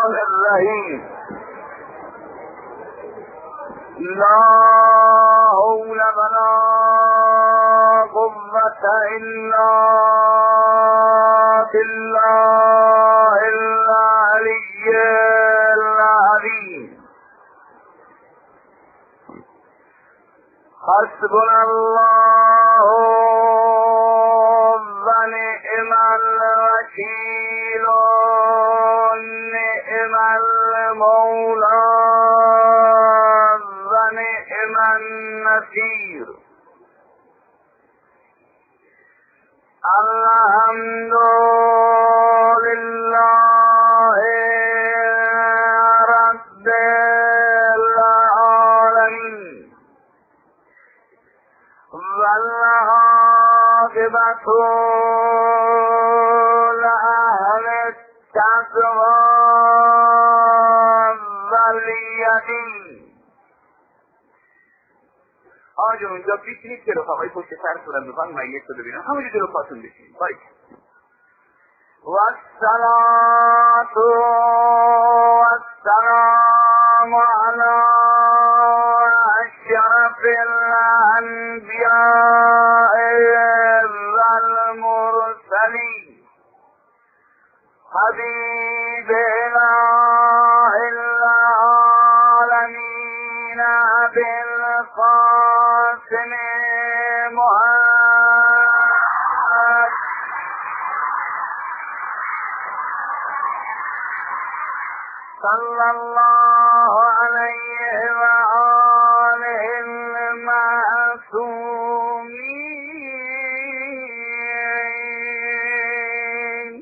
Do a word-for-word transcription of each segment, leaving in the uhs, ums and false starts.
الرحمن الرحیم. لا حول ولا قوة الا بالله العلی العظیم. حسبنا الله و نعم الوکیل نعم المولا و نعم النصیر. الحمد لله رب العالمین والعاقبة لأهل التقوى والیقین. آجا اونجا بیشنید که رفاقای پشت سرتونم بخوان مایت رو ببینم، همونجا جلو پاتون بشین. باید والصلاة والسلام على أشرف الأنبياء والمرسلين حبيب إله العالمين بالقاسم محمد صلى الله عليه وآله المعصومين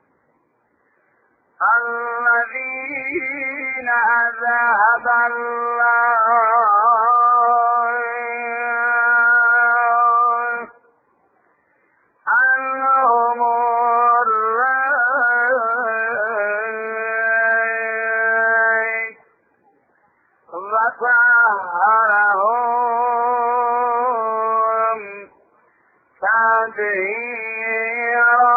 الذين أذهب الله عنهم الريح وطهرهم تطهيرا.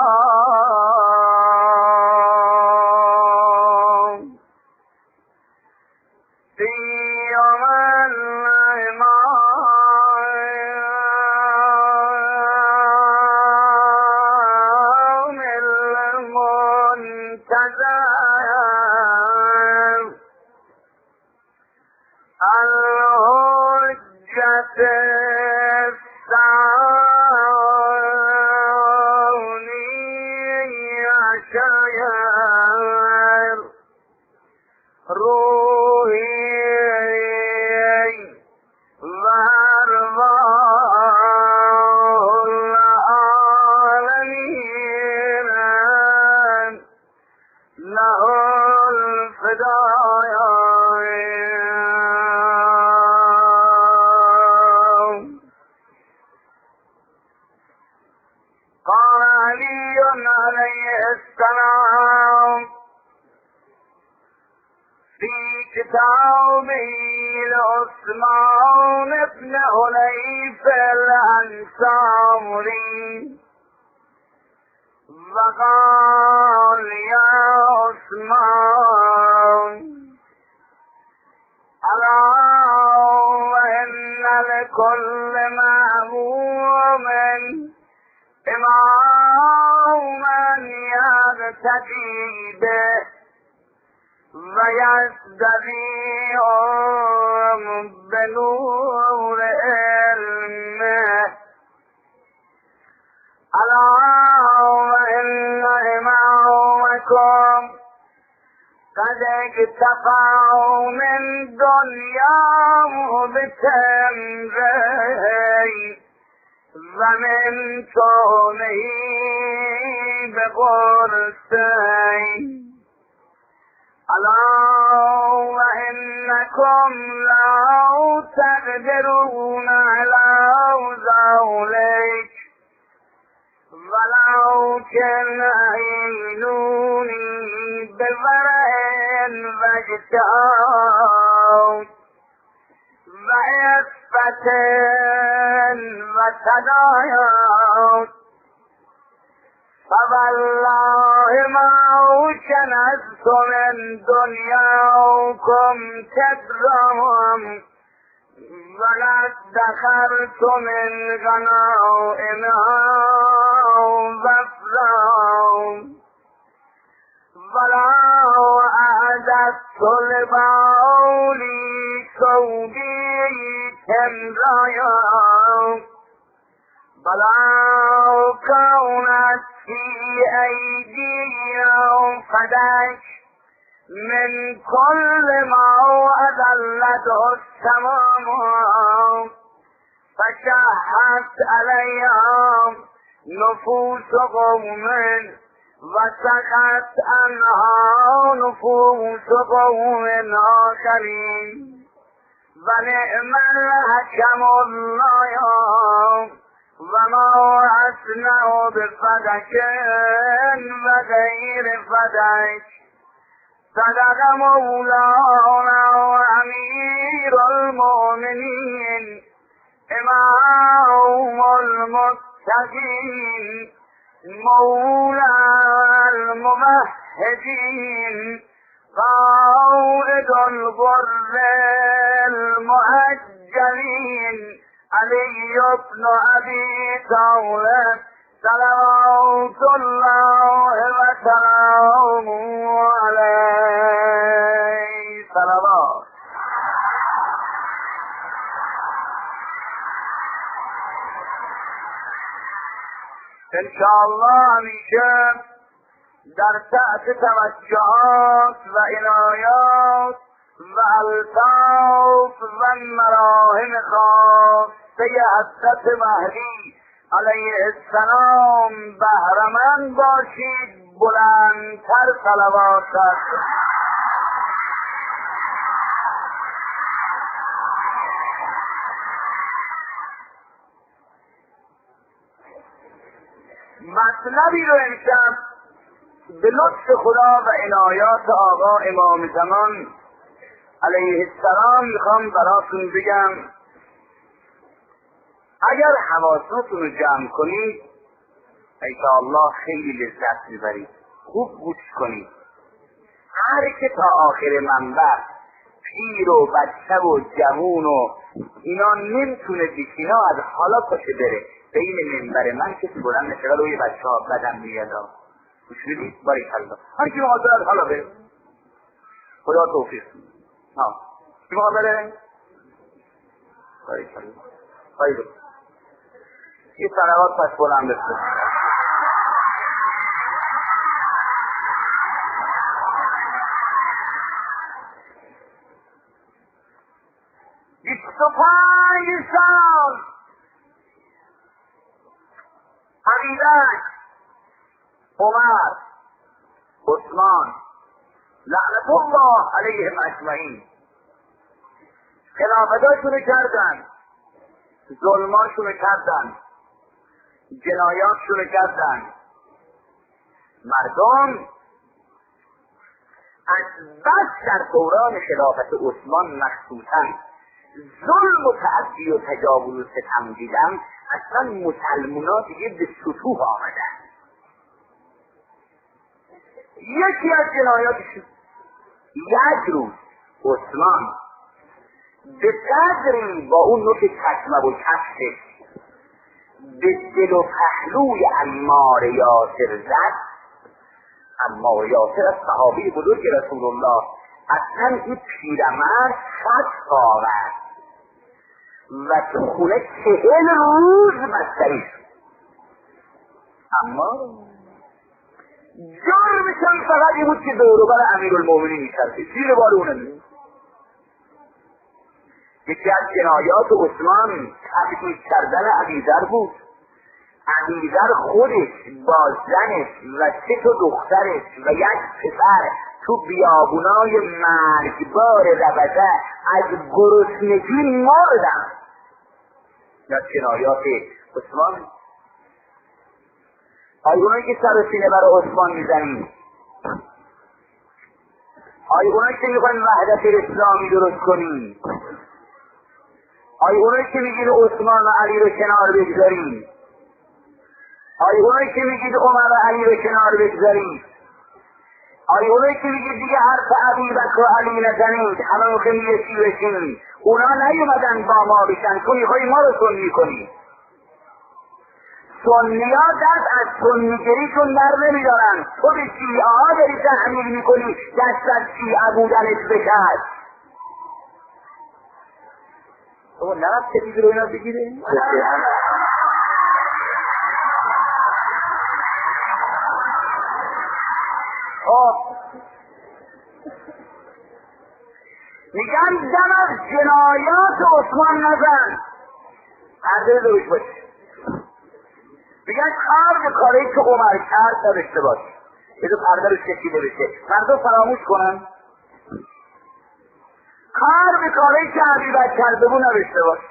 كتابه لعثمان بن حنيف الأنصاري وقال يا عثمان ألا وإن لكل مأموم إماما يقتدي به ويستبيع بنور علمه. ألا وإن إمامكم قد اكتفوا من دنياه بتمره ومن كونه بقرصه. ألا وإنكم لو تقدرون على ذلك ولكن أعينوني بورع واجتهاد وعفة وتدايا فوالله ما كنزت من دنیاکم تدرهم ولا ادخرت من غنائمها وفرا ولا أعددت لبولي ثوبي تمرايا ولا كانت في أيديهم فدك من كل ما أذلته السماء فشاحت عليهم نفوس قوم وسقت عنها نفوس قوم آخرين ونعم الحكم الله وما أصنع بفدك وغير فدك صدق مولانا وأمير المؤمنين إمام المتقين مولى الممهدين قائد الغر المؤجلين علي بن أبي طالب صلوات الله وسلامه عليه صلوات. انشاءالله همیشه در تحت توجهات و عنایات و الطاف و مراهم خاصه حضرت مهدی علیه السلام بهره‌مند باشید. بلندتر صلوات است. مطلبی رو امشب به لطف خدا و عنایات آقا امام زمان علیه السلام میخوام براتون بگم. اگر حواستون رو جمع کنید انشاءالله خیلی لذت میبرید. خوب گوش کنید. هر که تا آخر منبر پیر و بچه و جوون و اینا نمیتونه بشینه از حالا پاشه بره به این منبر من کسی بلند نشه روی بچه ها بدم میاد. گوش بدید. باریکالله. هر کی حاضر از حالا بره. خدا توفیق. ها کی حاضره؟ باریکالله. خیلی یه صلوات پس بلند بسید. بیست و پنج سال ابوبکر، عمر، عثمان لعنت الله علیهم اجمعین خلافتاشونو کردن، ظلماشونو کردن، جنایاتشونو کردن. مردم از بس در دوران خلافت عثمان مخصوصا ظلم و تعدی و تجاوز و ستم دیدن، اصلا مسلمونا دیگه به سطوح آمدن. یکی از جنایاتشون یک روز عثمان به قدری با اون نوک چشمه و کفشش به دل و پهلوی عمار یاسر زد. عمار یاسر از صحابه بزرگ رسول الله، اصلا این پیرمرد خط آورد و تو خونه چهل روز مستری شد. اما جرمشان فقط این بود که دوروبر امیرالمومنین می‌کرد. زیر بار اونه می یکی از جنایات عثمان تبعید کردن ابیذر بود. ابیذر خودش با زنش و سه تا دخترش و یک پسر تو بیابونای مرگبار ربزه از گرسنگی مردن. یا جنایات عثمان. آیا اونایی که سر و سینه برای عثمان میزنید، آیا اونایی که میخواین وحدت اسلامی درست کنید، آیا اونایی که میگین عثمان و علی رو کنار بگذارید، آیا اونایی که میگید عمر و علی به کنار بگذارید، آیا اونایی که میگید دیگه حرف ابوبکر و علی نزنید، همه مخیم یکی بشین، اونا نیومدن با ما بشن، تو میخوایی ما رو سنی کنی. سنی ها دست از سنیگریشون در نمیدارن، تو به شیعه ها داری تحمیل میکنی دست از شیعه بودنت بکرد. تو نرفت که رو اینا بگیره؟ خب میگن دم از جنایات عثمان نزن، پرده روش باشه. میگن کار به کاری که عمر کرد نداشته باش، یه دو پرده روش کشیده بشه، پرده فراموش کنن. کار به کاری که ابوبکر کرده بود نداشته باش.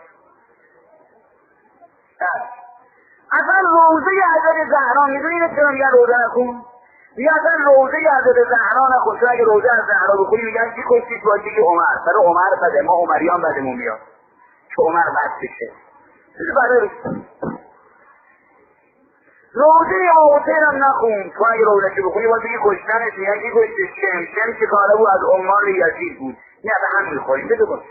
اصلا روزه حضرت زهرا میدونید چرا میگن روزه نخون؟ میگن اصلا روزه حضرت زهرا نخون، چون اگه روزه از زهرا بخونی میگن چی کشید باشی که عمر، سر عمر بده، ما عمریان بدمون میاد که عمر بد بشه. چیزی برای روزه امام حسین هم نخون، چون اگه روزه که بخونی باید بگی کشتنش، میگن کی کشته؟ شم شم که کاره بود از عمال یزید بود، نه به هم میخوریم بده باش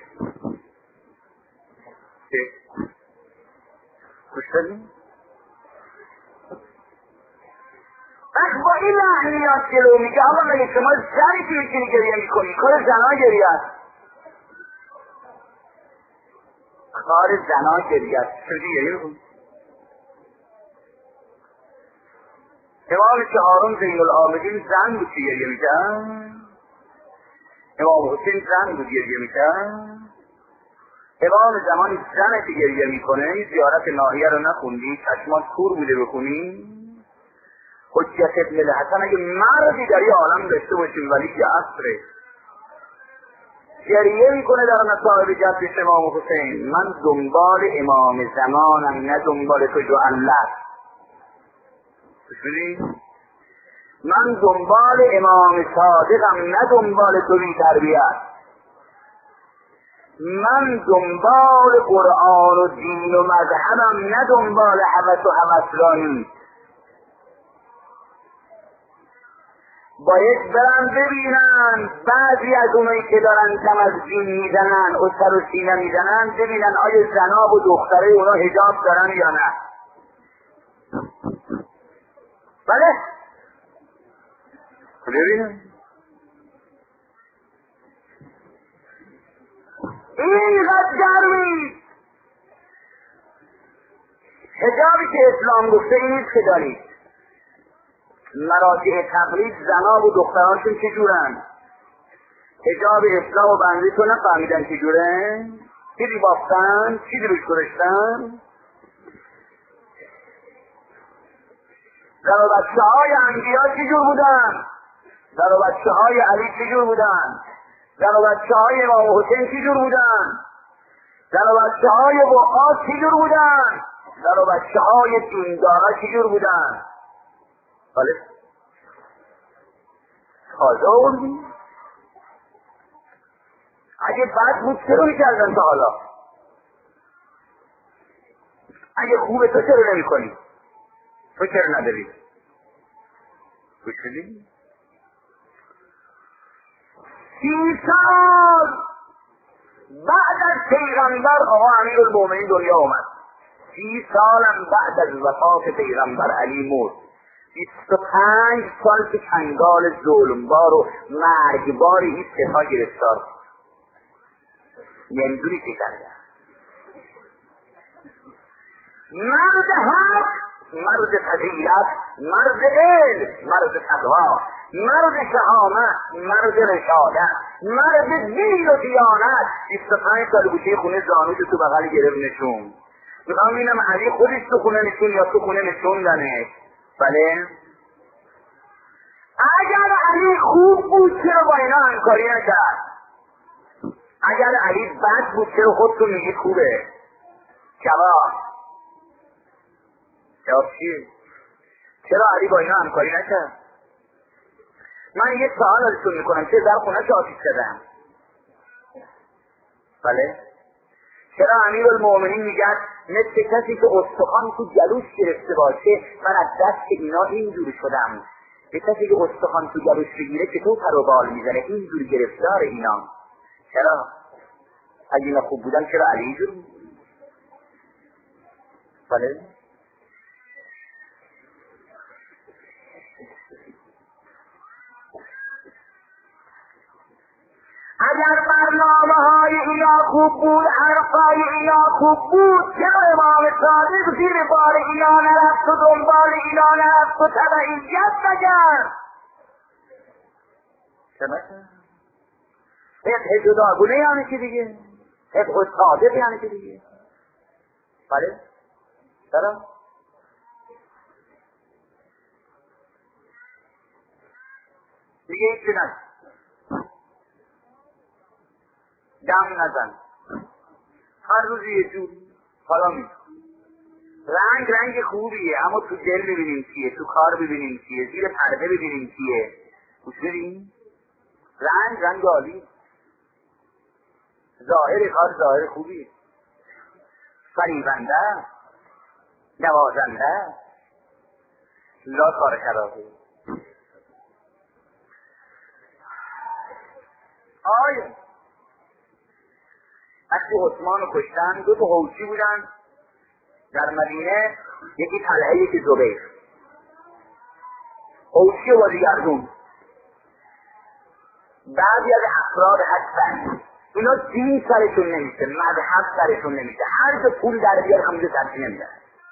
کشتنی. وقت با این لحنیات جلو میگه آقا مگه شما زنی که میکنی گریه میکنی؟ کار زنا گریه است، کار زنا گریه است، چجوری گریه میکنی؟ امام چهارم زین العابدین زن بود که گریه میکرد، امام حسین زن بود گریه میکرد، امام زمانی زن که گریه میکنه. زیارت ناحیه رو نخوندی؟ چشمات کور بوده بخونی؟ حجت ابن الحسن اگه مردی در یه عالم داشته باشیم ولی که عصره گریه میکنه در مصائب جدش امام حسین، من دنبال امام زمانم نه دنبال تو جو الله. من دنبال امام صادقم نه دنبال تو بی تربیت. من دنبال قرآن و دین و مذهبم نه دنبال هوس و هوسرانی. باید برن ببینن بعضی از اونایی که دارن دم از دین میزنن و سر و سینه میزنن، ببینن آیا زناب و دختره اونا حجاب دارن یا نه. بله ببینن اینقدر گرمید. حجابی که اسلام گفته این نیست که دارید. مراجع تقلید زناب و دخترانشون چجورن؟ حجاب اسلام و بنده تو نفهمیدن چجوره؟ چیزی بافتن؟ چیزی روش گذاشتن؟ زن و بچه های انبیا چجور بودن؟ زن و بچه های علی چجور بودن؟ زن و بچه های امام حسین چجور بودن؟ زن و بچه های بقات چجور بودن؟ زن و بچه های دیندارا چجور بودن؟ بله تازه آوردی؟ اگه بد بود چرا میکردن تا حالا؟ اگه خوبه تو چرا نمی کنی؟ تو چرا نداری؟ خوش شدی؟ سی سال بعد از پیغمبر آقا امیر المومنین دنیا اومد. سی سالم بعد از وفات پیغمبر علی مرد. بیست و پنج سال که چنگال ظلمبار و مرگبار این سپاه گرفتار. نمیدونی چه کرده؟ مرد حق، مرد فضیلت، مرد علم، مرد تقوا، مرد شهامت، مرد رشادت، مرد دین و دیانت. بیست و پنج سال گوشه خونه زانوش تو بغل گرفت نشون. میخوام ببینم علی خودش تو خونه نشون یا تو خونه نشوندنش. بله اگر علی خوب بود چرا با اینا همکاری نکرد؟ اگر علی بد بود چرا خودتون میگید خوبه؟ جواب جواب چیه؟ چرا علی با اینا همکاری نکرد؟ من یه سوال ازتون میکنم، چه در خونه چه آتیش زدن؟ بله چرا امیرالمومنین میگن مثل کسی که استخوان تو جلوش گرفته باشه من از دست اینا اینجور شدم. به کسی که استخوان تو جلوش بگیره که تو پر و بال میزنه اینجور گرفتار اینا. چرا؟ اگه اینا خوب بودن چرا علی اینجور بود؟ بله؟ اگر برنامه های اینا خوب بود، حرفای اینا خوب بود، چرا امام صادق زیر بار اینا نرفت و دنبال اینا نرفت و تبعیت نکرد؟ چرا؟ فقه جداگونه یعنی چی دیگه؟ فقه صادق یعنی چی دیگه؟ بله؟ چرا؟ دیگه هیچی نشد. دم نزن، هر روز یه جور حالا می رنگ رنگ خوبیه، اما تو دل ببینیم چیه، تو کار ببینیم چیه، زیر پرده ببینیم چیه. گوش بدین، رنگ رنگ عالی، ظاهر کار ظاهر خوبیه، فریبنده نوازنده، لا کار خرابه. آیا وقتی عثمان رو کشتن دو تا حوثی بودن در مدینه، یکی طلحه یکی زبیر. حوثی و بازیگردون بعضی از افراد هستن اینا دین سرشون نمیشه، مذهب سرشون نمیشه، هر جا پول در بیار همونجا ترسی نمیدن.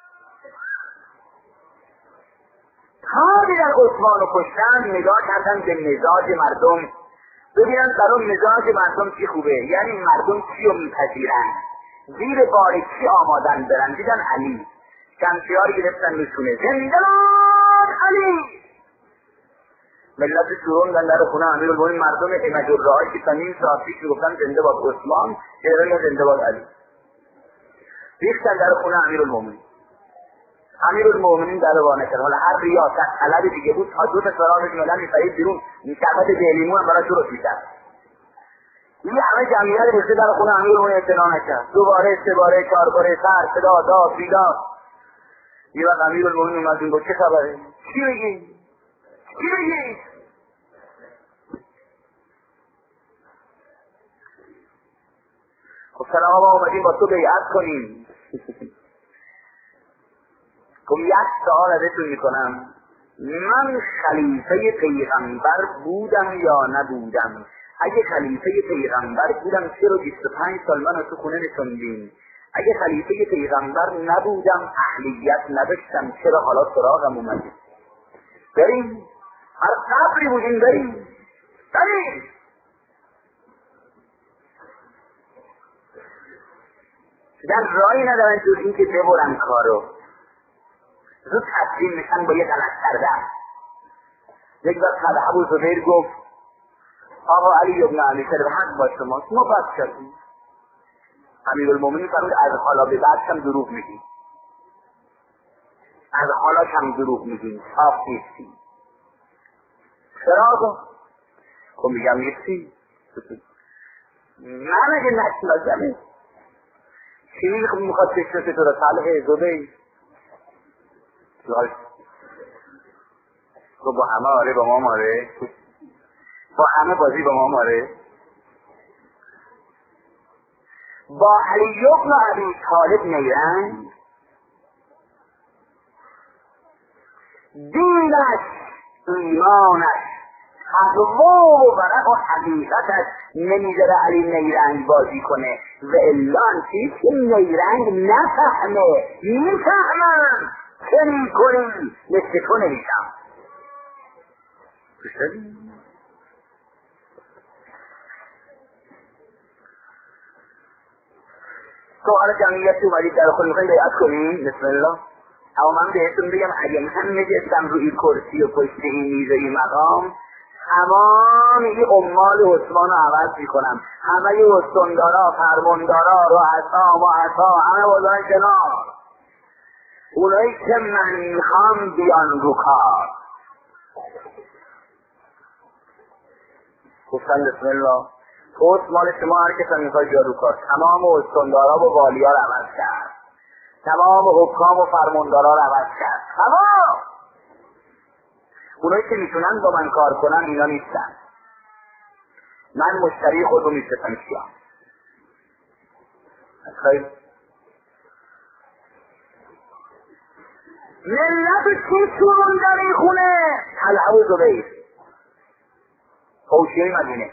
تا دیگر عثمان رو کشتن نگاه کردن به مزاج مردم ببینن در اون مزاج مردم چی خوبه، یعنی مردم چی رو میپذیرن، زیر بار چی آمادن برن. دیدن علی، شمشیار گرفتن نشونه زندان علی. ملت شروع در خونه امیرالمومنین، مردم همه جرعه‌ای که تا نیم ساعت پیش میگفتن زنده باد عثمان، چهره زنده باد علی، ریختن در خونه امیرالمومنین. امیرالمومنین در وانه کرد. حالا هر ریاست طلب دیگه بود تا دو تا سران ملل می‌پرید بیرون، می‌شود دلیمو هم برای درست می‌کرد. این همه جمعیت ریخته در خونه امیرالمومنین اطلاع نکرد. دوباره سه باره چهار باره سر صدا داد بیداد. یه وقت امیرالمومنین اومد این گفت چه خبره؟ چی میگی؟ چی میگی؟ خب سلام آقا اومدیم با تو بیعت کنیم. گفت یک سوال ازتون میکنم، من خلیفه پیغمبر بودم یا نبودم؟ اگه خلیفه پیغمبر بودم چرا بیست و پنج سال منو تو خونه نشوندین؟ اگه خلیفه پیغمبر نبودم اهلیت نداشتم چرا حالا سراغم اومدید؟ بریم، هر صبری بودیم بریم بریم. در رایی ندارن جز این که ببرن کارو، زود تسلیم میشن با یه غلط کردن. یک وقت طلحه ابو زبیر گفت آقا علی ابن ابی طالب حق با شماست، ما بد کردیم. امیرالمومنین فرمود از حالا به بعد هم دروغ میگی، از حالا هم دروغ میگی، صاف نیستی. چرا آقا؟ خب میگم نیستی. من اگه نشناسمه چی خب میخواد بشناسه تو را؟ طلحه زبیر تو با همه آره با ما ماره، با همه بازی با ما ماره. با علی ابن ابی طالب نیرنگ، دینش ایمانش تقوا و ورع و حقیقتش نمیذاره علی نیرنگ بازی کنه. و الان چیز که نیرنگ نفهمه میفهمم چه میکنی مثل تو نمیشم. تو حالا جمعیت اومدید در خود میخواید بیعت کنیم، بسم الله. اما من بهتون بگم اگه من نجستم روی کرسی و پشت این میز و این مقام، تمام این عمال عثمان رو عوض میکنم. همه استاندارا، فرماندارا، رؤسا، مؤسسا همه بازارن کنار. اونایی که من میخوام بیان رو کار. گفتن بسم الله. پست مال شما هر کس هم میخواد جادوکار. تمام استاندارا و والیا رو عوض کرد، تمام حکام و فرماندارا رو عوض کرد. تمام اونایی که میتونن با من کار کنن اینا نیستن. من مشتری خود رو میشتم کیا. خیلی ملت چی سروندن این خونه؟ طلحه و زبیر، حوشیه مدینه.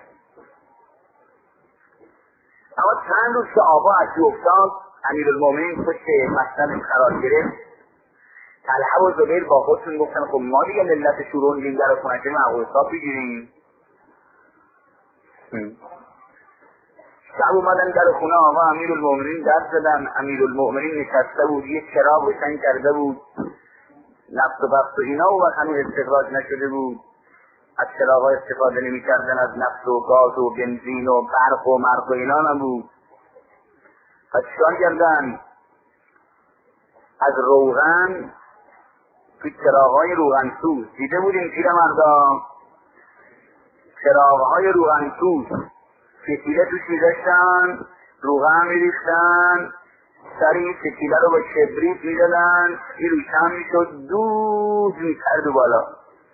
اما چند روز که آقا عجی افتاد، امیرالمومنین پشت مسند قرار گرفت، طلحه و زبیر با خودشون گفتن خب ما دیگه ملت شوروندیم در خونه که معقول حساب بگیریم. شب اومدن در خونه آقا امیرالمومنین در زدن. امیرالمومنین نشسته بود، یه چراغ روشن کرده بود، نفت و بفت و اینا و هنوز استخراج نشده بود. از چراغ استفاده نمی کردن، از نفت و گاز و بنزین و برق و مرق و اینا نبود. پس چکار کردن؟ از روغن تو چراغهای روغنسوز دیده بودیم پیر مردا، چراغهای روغنسوز فتیله توش می‌ذاشتن، روغن می‌ریختن، سر این فتیله رو با کبریت می‌دادن، این روشن می‌شد، دود می‌کرد بالا.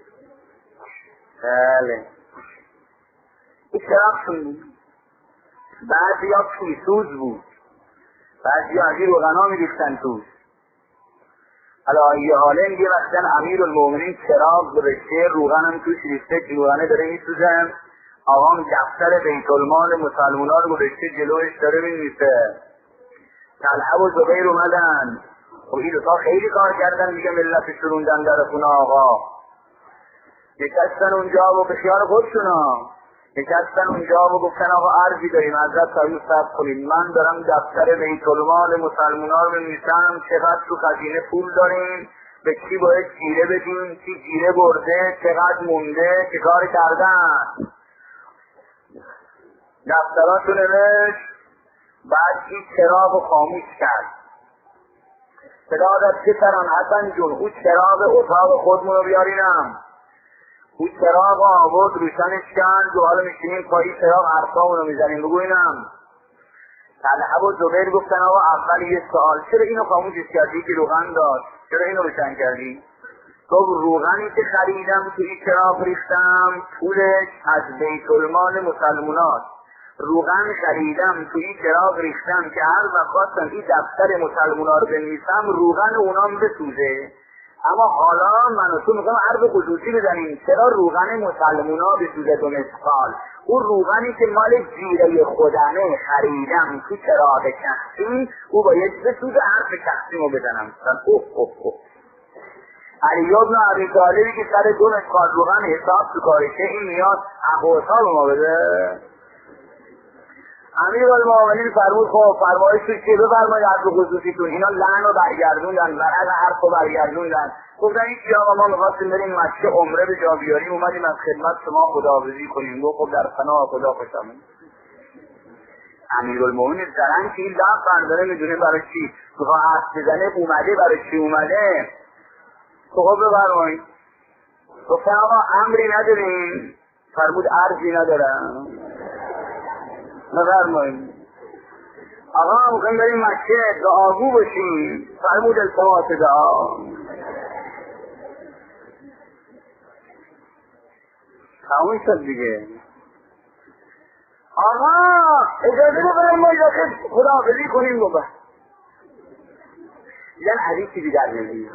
بله این چراغشون بود. بعضی ها پیسوز بود، بعضی ها از این روغنا می‌ریختن توش. حالا یه حاله یه وقتن امیرالمومنین چراغ رشته روغن هم توش ریخته، که روغنه داره می‌سوزن. آقام دفتر بیت المال مسلمونا رو رشته جلوش داره می‌نویسه. طلحه و زبیر اومدن، خب این دوتا خیلی کار کردن دیگه، ملت شروندن در خونه آقا. نشستن اونجا و به خیال خودشونا نشستن اونجا و گفتن آقا عرضی داریم، حضرت سایو صبر کنید، من دارم دفتر بیت المال مسلمونا رو بنویسم، چقدر تو خزینه پول داریم، به کی باید جیره بدیم، کی جیره برده، چقدر مونده، چه کار کردن. دفتراتو نوشت، بعد این چراغ رو خاموش کرد. صدا داد پسران حسن جون او چراغ اتاق خودمون رو بیارینم. او چراغ رو آورد روشنش کند و حالا میشینیم پایی چراغ حرفامون رو میزنیم. بگو اینم. طلحه و زبیر گفتن آقا اول یه سوال، چرا اینو خاموشش کردی که روغن داشت؟ چرا اینو روشن کردی؟ گفت روغنی که خریدم توی چراغ ریختم پولش از بیت المال مسلمونات. روغن خریدم توی چراغ ریختم که هر وقت خواستم این دفتر مسلمونا رو بنویسم روغن اونام بسوزه. اما حالا من و تو میخوام عرض خصوصی بزنیم، چرا روغن مسلمونا بسوزه دو مسقال؟ اون روغنی که مال جیره خودمه خریدم تو چراغ شخصی، او باید بسوزه، حرف شخصی رو بزنم. اوه اوه اوه علی ابن ابی طالبی که سر دو مسقال روغن حساب تو کارشه، این میاد حق و حساب ما بده. امیرالمومنین فرمود خب فرمایشتون چیه؟ بفرمایید عرض خصوصیتون. اینا لعن رو برگردوندن، ورق حرف رو برگردوندن، گفتن هیچ آقا ما میخواستیم بریم مکه عمره به جا بیاریم، اومدیم از خدمت شما خداحافظی کنیم. گفت خب در پناه خدا خوشامون. امیرالمومنین زرن که این لب برداره میدونه برای چی میخواه حرف بزنه، اومده برای چی اومده. خب بفرمایید. گفتن آقا امری نداریم. فرمود عرضی ندارم. نفرمایید آقا میخوایم بریم مکه دعاگو باشیم. فرمود التماس دعا. تموم شد دیگه. آقا اجازه بکنم ما اجازه خداحافظی کنیم. بابا یعنی علی چیزی در نمید.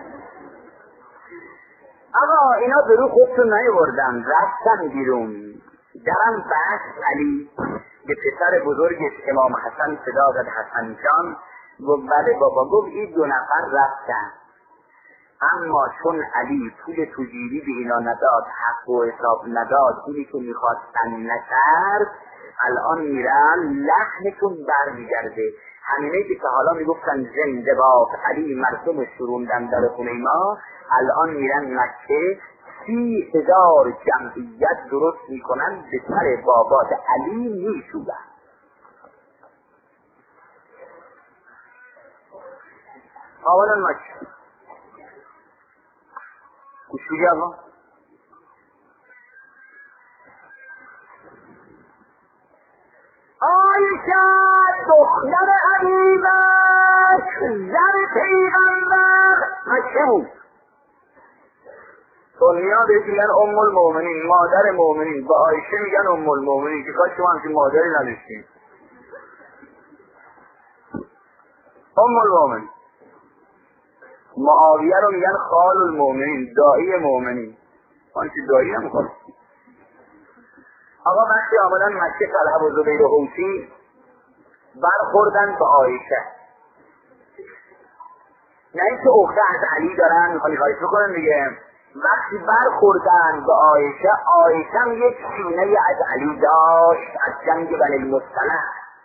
آقا اینا برو خودتون نیوردن، رفتن بیرون. درم بست علی به پسر بزرگش امام حسن صدا زد، حسن جان. گفت بله بابا. گفت این دو نفر رفتن، اما چون علی پول تجیری به اینا نداد، حق و حساب نداد، پولی که میخواستن نکرد، الان میرن لحنتون بر میگرده. همینه که حالا میگفتن زنده باد علی مردم شروندن در خونه ما، الان میرن مکه سی هزار جمعیت درست میکنن به سر بابات علی میشودن. اولا مکه گوشوگی آقا عایشه دختر علی بکر زن پیغمبر مکه بود. سنی‌ها بهش میگن ام المؤمنین، مادر مؤمنین. با عایشه میگن ام المؤمنین که کاش شما همچین مادری نداشتیم. ام المؤمنین. معاویه رو میگن خال المؤمنین، دایی مؤمنین. آن که دایی نمیخواد. آقا وقتی آمدن مکه طلحه و زبیر و حوسی برخوردن به عایشه. نه اینکه اخته از علی دارن میخوانی خواهش بکنن دیگه. وقتی برخوردن به عایشه، عایشه هم یک سینه از علی داشت از جنگ بنی المصطلق.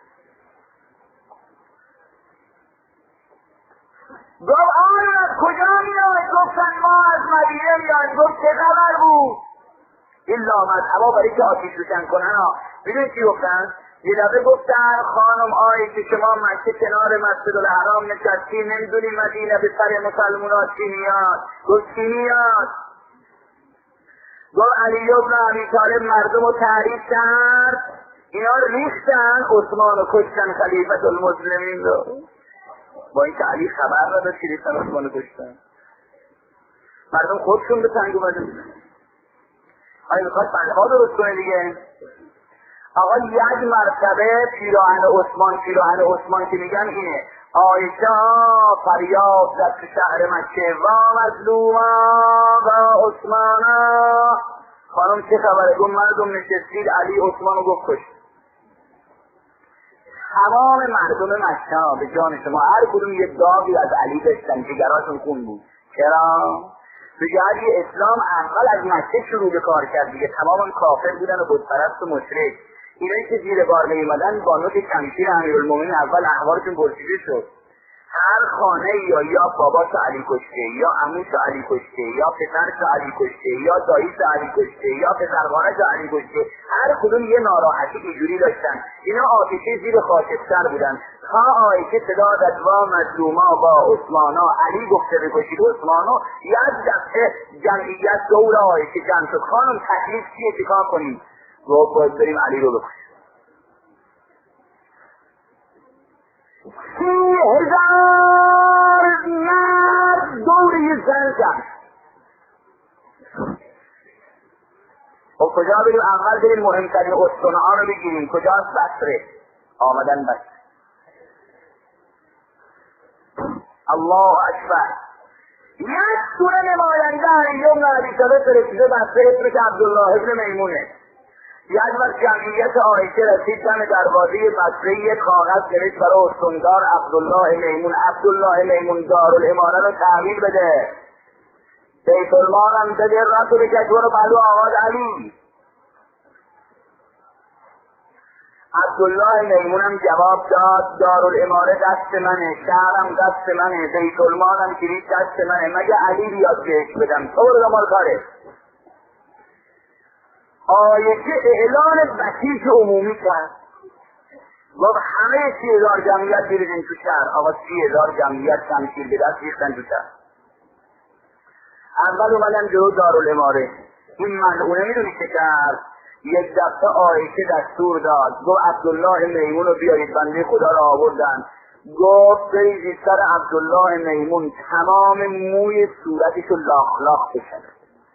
گفت آن از کجا میاد؟ گفتن ما از مدینه میاد. گفت چه خبر بود؟ این لامصبا برای که آتیش روشن کنن ها. میدونی چی گفتن؟ یه دفعه گفتن خانم آیشه شما مکه کنار مسجد الحرام نشستی، نمیدونی مدینه به سر مسلمانات چی میاد. گفت چی میاد؟ گفت علی بن ابی طالب مردم رو تعریف کرد، اینا ریختن عثمان رو کشتن خلیفة المسلمین رو. با این که علی خبر نداشت که ریختن عثمان رو کشتن. مردم خودشون به تنگ اومدن. آیا میخواد بلها درست کنه دیگه؟ آقا یک مرتبه پیراهن عثمان پیراهن عثمان که میگن اینه عایشه فریاد در شهر مکه و مظلوما و عثمانا. خانم چه خبره؟ گفت مردم نشستید علی عثمان رو گفت کشت. تمام مردم مکه به جان شما هر کدوم یه داغی از علی داشتن، جگراشون خون بود. چرا؟ بجهت اسلام اول از مکه شروع به کار کرد دیگه. تمام کافر بودن و بتپرست و مشرک. اینایی که زیر بار نیومدن با نوک شمشیر امیرالمومنین اول احوالشون پرسیده شد. هر خانه یا یا باباش علی کشته، یا عموش علی کشته، یا پسرش علی کشته، یا داییش علی کشته، یا پسرخالش علی کشته. هر کدوم یه ناراحتی اینجوری داشتن. اینا آتیشه زیر خاکستر بودن. تا آیشه صدا زد وا مظلوما با عثمانا، علی گفته بکشید عثمانو. یک دفعه جمعیت دور آیشه جمع شد. خانم تکلیف چیه؟ چیکار کنیم؟ گفت باید بریم علی رو بکشیم. سی هزار مرد دوری زن کرد. خب کجا بریم؟ اول بریم مهمترین استونه ها رو بگیریم. کجاست؟ بصره. آمدن بصره. الله اکبر. یک سوره نماینده علی بن ابی طالب رسیده بصره اسمش عبدالله ابن میمونه. یک وقت جمعیت عایشه رسید دم دروازه بصره، یک کاغذ نوشت برای استندار عبدالله میمون. عبدالله میمون دارالاماره رو تحویل بده، بیت المال هم بده، راتو بکش برو پلو آقا علی. عبدالله میمون هم جواب داد دارالاماره دست منه، شهرم دست منه، بیت المال هم کلید دست منه، مگه علی بیاد بهش بدم؟ تو برو دنبال کاره. آیشه اعلان بسیج عمومی کرد. گفت همه سی هزار جمعیت بیرین تو شهر. آقا سی هزار جمعیت شمشیر به دست ریختن تو شهر. اول اومدن جلو دارالاماره. این ملعونه میدونی چه کرد؟ یک دفعه آیشه دستور داد. گفت عبدالله میمون رو بیارید. بنده خدا رو آوردن. گفت بریزید سر عبدالله میمون، تمام موی صورتش رو لاخ لاخ بشن.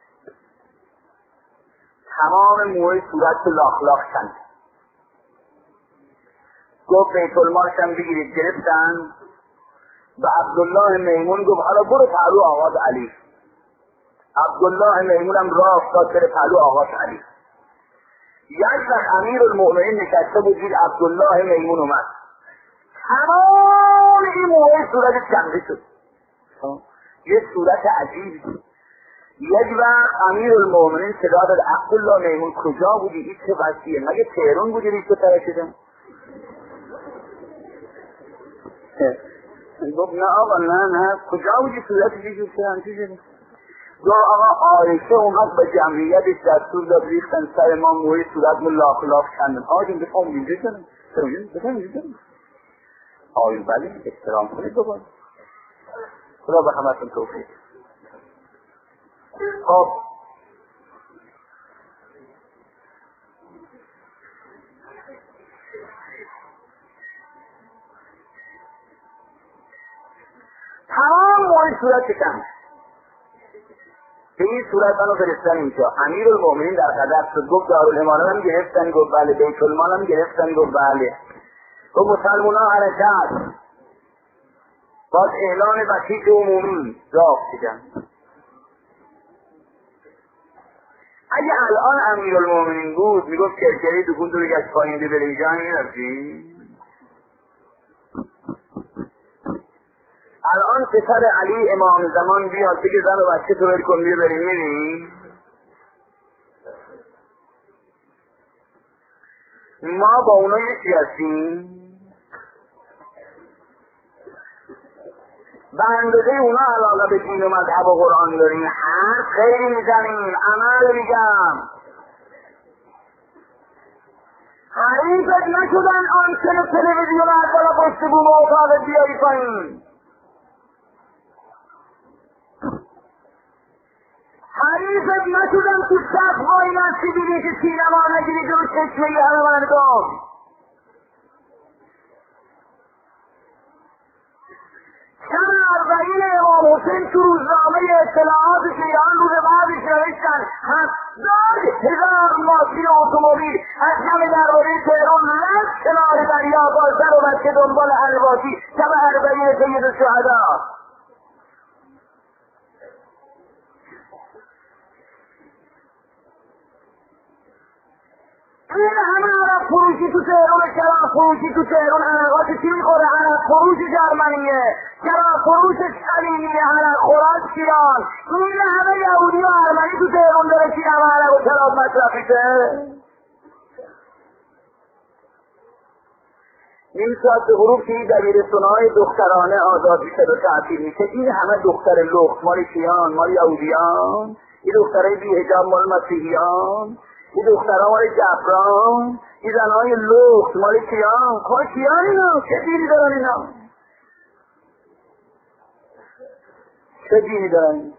تمام موی صورت رو لاخ لاخ شن. گفت بیت المالش هم بگیرید. گرفتن. به عبدالله میمون گفت حالا برو پهلو آغاز علی. عبدالله میمون هم راه افتاد بره پهلو آغاز علی. یک وقت امیر المؤمنین نشسته بود، دید عبدالله میمون اومد. تمام این موی صورت کنده شد. یه صورت عجیب بود. یک وقت امیر المؤمنین صدا داد عبدالله میمون کجا بودی؟ این چه وضعیه؟ مگه تهران بودی ریشت تره شدن؟ گفت نه آقا نه نه کجا بودی؟ صورت دیگه چه همچی شده؟ گفت آقا عایشه اومد به جمعیتش دستور داد ریختن سر ما موی صورت رو لاخ لاخ کندن. آقا جون بفهم اینجا کنم بفهم اینجا کنم آقای بلی احترام کنید بابا. خدا به همتون توفیق. خب صورت کشم. به این صورت منو فرستن اینجا. امیرالمومنین در غضب شد، گفت دارالامارات هم گرفتن، گفت بله. بیت المال هم گرفتن، گفت بله. گفت مسلمان‌ها حرکت. باز اعلان بسیط عمومی راه شدن. اگه الان امیرالمومنین بود میگفت کرکری دکون تو بگشت پایینده بره اینجا هم میرفتی؟ الان پسر علی امام زمان بیاد بگه زن و بچه تو بر کن بیا بریم میری؟ ما با اونا یکی هستیم. به اندازه اونا علاقه به دین و مذهب و قرآن داریم. حرف خیلی میزنیم، عمل میگم. حریفت نشدن آنتن تلویزیون از بالا پشت بوم و اتاقت بیایی پایین. حریفت نشدن تو صف وای نستی بیدی که سینما نگیری جلو چشمه همه مردم. سن اربعین امام حسین تو روزنامه اطلاعات ایران روز بعدش نوشتن هفتاد هزار ماشین اتومبیل از همه درباره تهران رفت کنار دریا با زن و بچه دنبال الواتی شب اربعین سید الشهدا. این همه عرب فروشی تو تهران، شراب فروشی تو تهران، عرقات چی میخوره؟ عرق فروش جرمنیه، شراب فروش صلیبیه، عرق خوراک ایران. این همه یهودی و ارمنی تو تهران داره چی همه عرق و شراب مصرفیشه. نیم ساعت غروب که این دبیرستان‌های دخترانه آزاد میشه و تعطیل میشه، این همه دختر لخت مال کیان؟ مال یهودیان. این دخترهای بی حجاب مال مسیحیان. این دخترها مال جبران. این زنهای لخت مال کیان؟ مال کیان اینا؟ چه دینی دارن اینا؟ چه دینی دارن اینا؟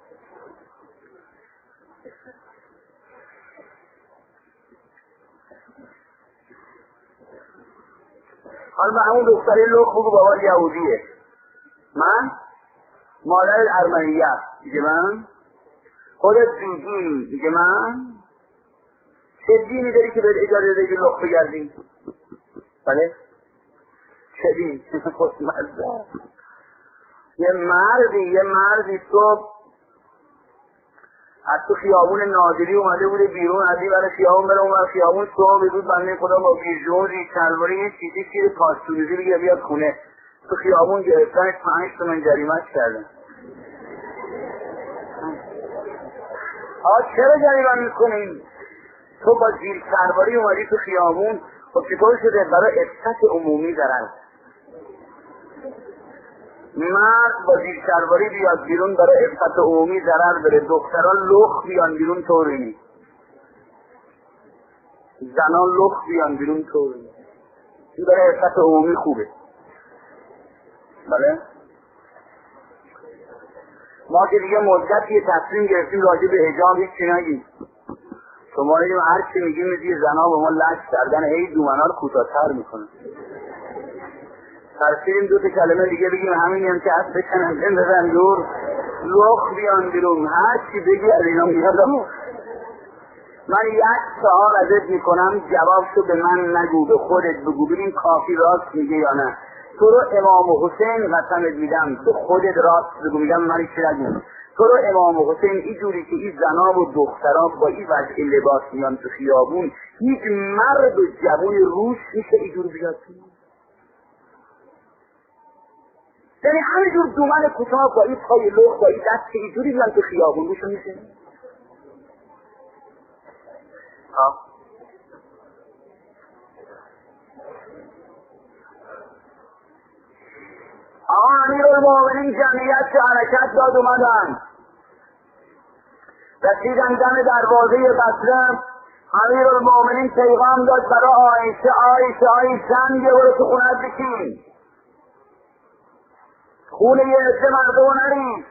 حالا به همون دختری لخت بگو بابا یهودیه. من؟ مادر ارمنیه دیگه من؟ خودت بیدینی دیگه من؟ چه دینی داری که به اجازه دیگه لخت بگردی؟ بله؟ چه دین؟ خوشمزه. یه مردی یه مردی صبح از تو خیابون ناظری اومده بوده بیرون، از این برای خیابون بره اون برای خیابون صبح بدود بنده خدا با بیرجون ریش شلواری یه چیزی شیر پاستوریزی بگه بیاد خونه. تو خیابون گرفتنش پنج تومن جریمت کردن. آه چرا جریمت میکنین؟ تو با زیر سرواری اومدی تو خیابون، خب چطور شده؟ برای عفت عمومی دارن. مرد با زیر سرواری بیاد بیرون برای عفت عمومی ضرر بره. دختران لخت بیان بیرون طوری نیست. زنان لخت بیان بیرون طوری نیست. این برای عفت عمومی خوبه. بله؟ ما که دیگه مدت یه تصمیم گرفتیم راجع به حجاب هیچی نگیم. شما دیدیم هر چی میگیم میگیم زنها به ما لش کردن، هی دومنا رو کوتاه‌تر میکنن. ترسیدیم دو تا کلمه دیگه بگیم همین هم که هست بکنن زن بزن دور لخ بیان بیرون. هر چی بگی از اینا میادم. من یک سوال ازت میکنم جوابشو به من نگو، به خودت بگو ببین کافی راست میگه یا نه. تو رو امام حسین قسمت میدم تو خودت راست بگو. میگم من چی نگم. تو رو امام حسین اینجوری که این زنا و دخترها با این وجه لباس میان تو خیابون، هیچ مرد و جوون روش میشه اینجوری بیاد. یعنی همینجور دومن کوتاه با این پای لخت با این دست که اینجوری بیان تو خیابون روش میشه. ها آقا امیرالمومنین جمعیت که حرکت داد اومدن رسیدن دم دروازه بصره. امیرالمومنین پیغام داد برای عایشه عایشه عایشه یه برو تو خونت بشین، خونه یه عده مردم نرید.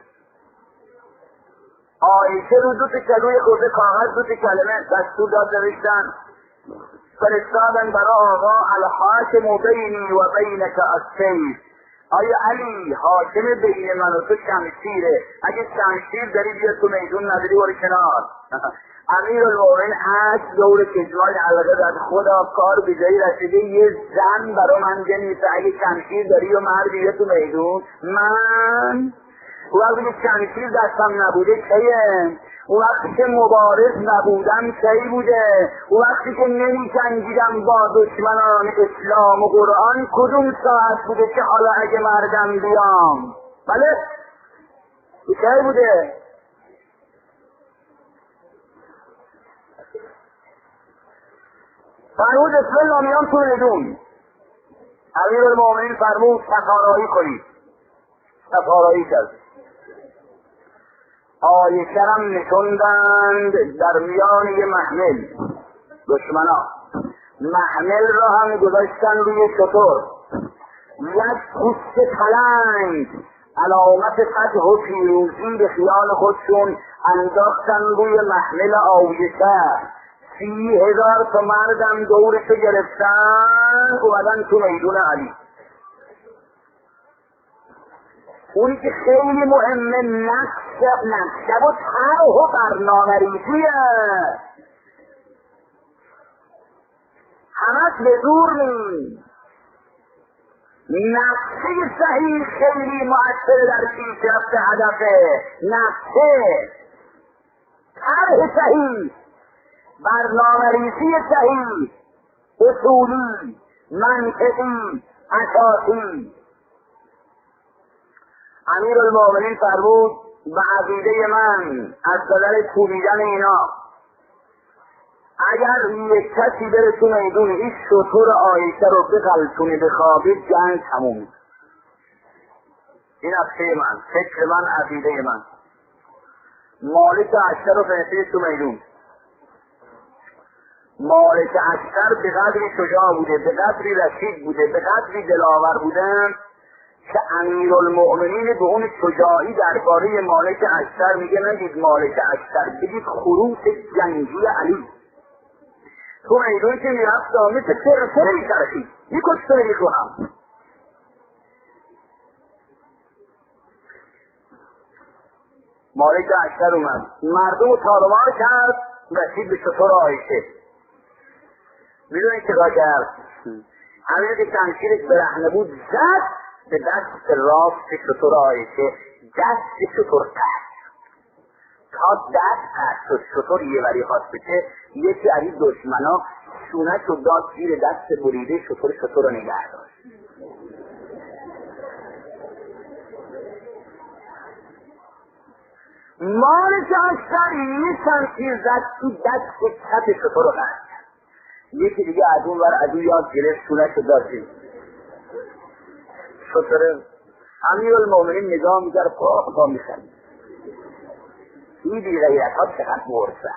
عایشه رو دو تا کلوی خورده کاغذ دو تا کلمه دستور داد نوشتن فرستادن برای آقا الحاکم بینی و بینک السیف. آیا علی حاکم بین من و تو شمشیره، اگه شمشیر داری بیا تو میدون، نداری برو کنار. امیرالمومنین از دور کشوال حلقه زد، خدا کار بجایی رسیده یه زن برا من جنیسه، اگه شمشیر داری و مرد بیا تو میدون. من او وقتی که شمشیر دستم نبوده کیه؟ او وقتی که مبارز نبودم کی بوده؟ او وقتی که نمی جنگیدم با دشمنان اسلام و قرآن کدوم ساعت بوده که حالا اگه مردم بیام؟ بله کی بوده؟ فرمود اسم الله میام تو میدون. امیرالمومنین فرمود سفارایی کنید. سفارایی کرد. آیشرم نشوندند در میان یه محمل، دشمنا محمل را هم گذاشتن روی شتر، یک پوست پلنگ علامت فتح و پیروزی به خیال خودشون انداختن روی محمل آیشه. سی هزار تا مردم دورشو گرفتن اومدن تو میدون علی. اونی که خیلی مهمه نقشه نقشه و طرح و برنامه‌ریزیه، همش به زور نیست. نقشه صحیح خیلی مؤثر در پیشرفت هدفه. نقشه، طرح صحیح، برنامه‌ریزی صحیح، اصولی، منطقی، اساسی. امیرالمومنین فرمود به عقیده من از قدر کوبیدن اینا اگر یک کسی بره تو میدون این شطور آیشه رو بغلطونه بخوابه جنگ تموم. این عقیده من، فکر من، عقیده من. مالک اشتر رو فرستید تو میدون. مالک اشتر به قدری شجاع بوده، به قدری رشید بوده، به قدری دلاور بودن که امیرالمؤمنین به اون شجاعی درباره مالک اشتر میگه نگید مالک اشتر، بگید خروس جنگی علی. تو میدون که میرفت مثل ترسه میکرشید میکشته میکنم. مالک اشتر اومد، مردم تارمار کرد، رسید به شطور آیشه. میدونی که را کرد؟ همین که شمشیرش برهنه بود زد به دست راست شطور آیشه، دست شطور تحت تا دست تحت شطور یه وری خواست بشه، یکی از این دشمنا شونش رو داد زیر دست بریده شطور، شطور رو نگه داشت. مالک اشتر یه شمشیر زد تو دست چپ شطور رو قرد کرد، یکی دیگه از اون ور از اون یاد گرفت شونش رو داد زیر شطور. امیرالمومنین نگاه می‌کرد پا پا می‌خند. این بی غیرت ها چقدر مرسه.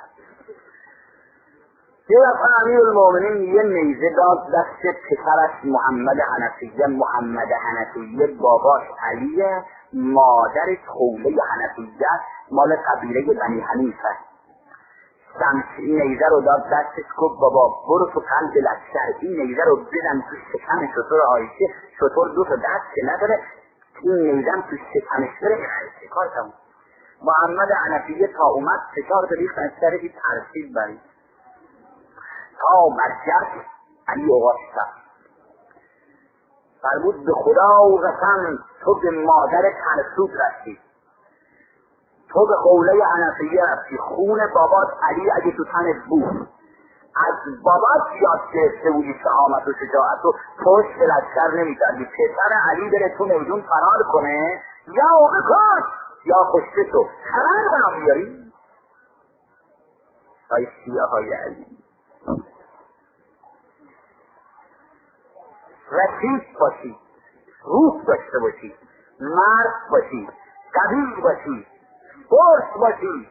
یه دفعه امیرالمومنین یه نیزه داد دست پسرش محمد حنفیه. محمد حنفیه باباش علیه، مادرش خوله حنفیه مال قبیله بنی حنیفه. این نیزه رو داد دستش، گفت بابا برو تو قلب لشکر این نیزه رو بزن تو شکم شطور آیشه. شطور دو تا دست که نداره، این نیزه تو شکمش بره کار تموم. محمد حنفیه تا اومد فشار دریخت از سر این ترسید برید تا برگرد علی اوقات شد. فرمود به خدا و قسم تو به مادر ترسود رسید، تو به قوله حنفیه رفتی، خون بابات علی اگه تو تنت بود از بابات یاد گرفته بودی شهامت و شجاعت و پشت لشکر نمی‌کردی. پسر علی بره تو میدون فرار کنه یا او بکش یا خوشته تو خبر برام بیاری. ای شیعه های علی، رشید باشی، روح داشته باشی، مرد باشی، قوی باشی، فرس باشی.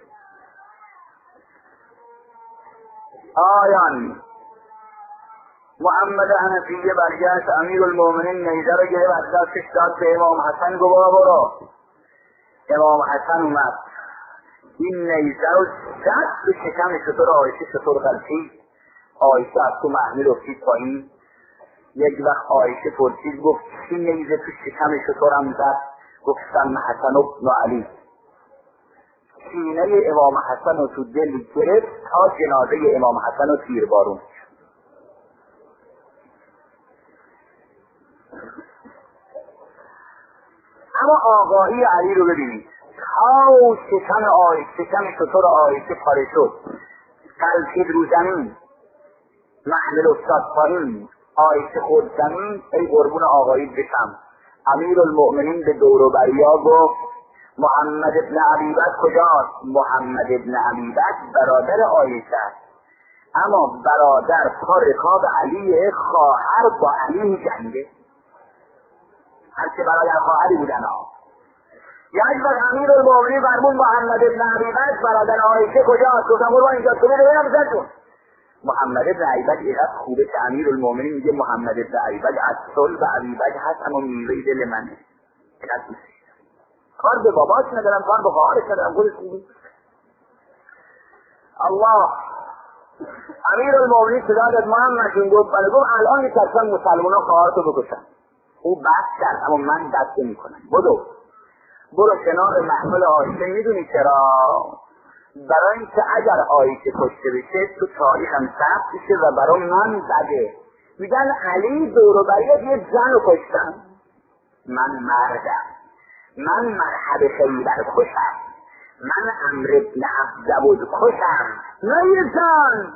آیان محمد حنفیه برگشت، امیرالمومنین نیزه رو گرفت از دستش داد به امام حسن، گفت برو. امام حسن اومد این نیزه رو زد به شکم شطور آیشه. شطور غلطید، آیشه از تو محمل افتید پایین. یک وقت عایشه پرسید گفت چی نیزه تو شکم شترم زد؟ گفتم حسن بن علی. سینه امام حسن رو تو دل گرفت تا جنازه امام حسن رو تیر بارون. اما آگاهی علی رو ببینید، تا شکم آیشه شکم شتر آیشه پاره شد، قلبید رو زمین، محمل افتاد پایین، آیشه خود زمین، ای قربون آقایی بشم. امیر المؤمنین به دور و بریا گفت محمد ابن ابی بکر کجاست؟ محمد ابن ابی بکر برادر آیشه است، اما برادر پا رکاب علیه، خواهر با علی می‌جنگه، هرچه برادر خواهری بودن ها. یک وقت امیر المؤمنین فرمود محمد ابن ابی بکر برادر آیشه کجاست؟ گفتم برو اینجا تو بده ببینم زدون. محمد ابن ابی بکر اینقدر خوبه که امیر المؤمنین میگه محمد ابن ابی بکر از صلب ابی بکر هست، اما میوه دل منه. اینقدر دوست کار به باباش ندارم، کار به خواهرش ندارم، خودش خوبه. الله. امیر المؤمنین صدا داد محمد جون، گفت بله. گفت الان میترسن مسلمان ها خواهرتو بکشن. او بس کرد، اما من دست نمیکنم. بدو برو کنار محمل آیشه. میدونی چرا؟ برای اینکه اگر آیشه کشته بشه تو تاریخم ثبت بشه و برای من زده. میگن علی دور و بریت یه زن رو کشتن، من مردم، من مرحب خیبر کشم، من عمرو بن عبدود کشم، نه یه زن.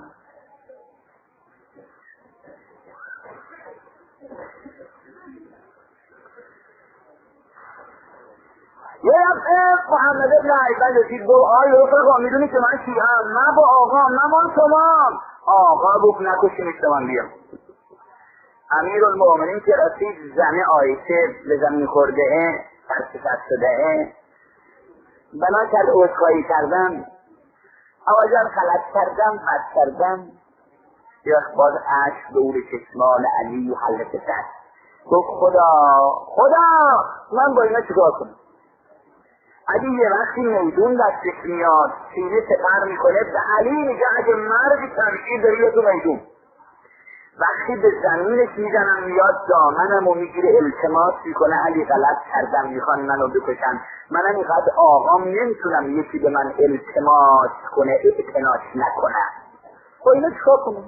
یه دفعه محمد ابن عیبن رسید گفت آی رفقا میدونی که من شیعم، من با آقا، من با شما. آقا گفت نکشینش من بیام. امیر المؤمنین که رسید زن آیشه به زمین خورده فرسفت شده، بنا کرد عذرخواهی کردم، آوازم غلط کردم، بد کردم. یا باز عشق به اور چشمان علی و حلت دست گفت خدا خدا من با اینا چیکار کنم؟ علی یه وقتی میدون دستش میاد سینه سپر میکنه به علی میگه اگه مردی تمشیر داری یا تو میدون. وقتی به زمینش میزنم میاد دامنم و میگیره التماس میکنه علی غلط کردم میخوان منو بکشن، منم اینقدر آقام نمیتونم یکی به من التماس کنه اعتناش نکنم. خب اینو چیکار کنم؟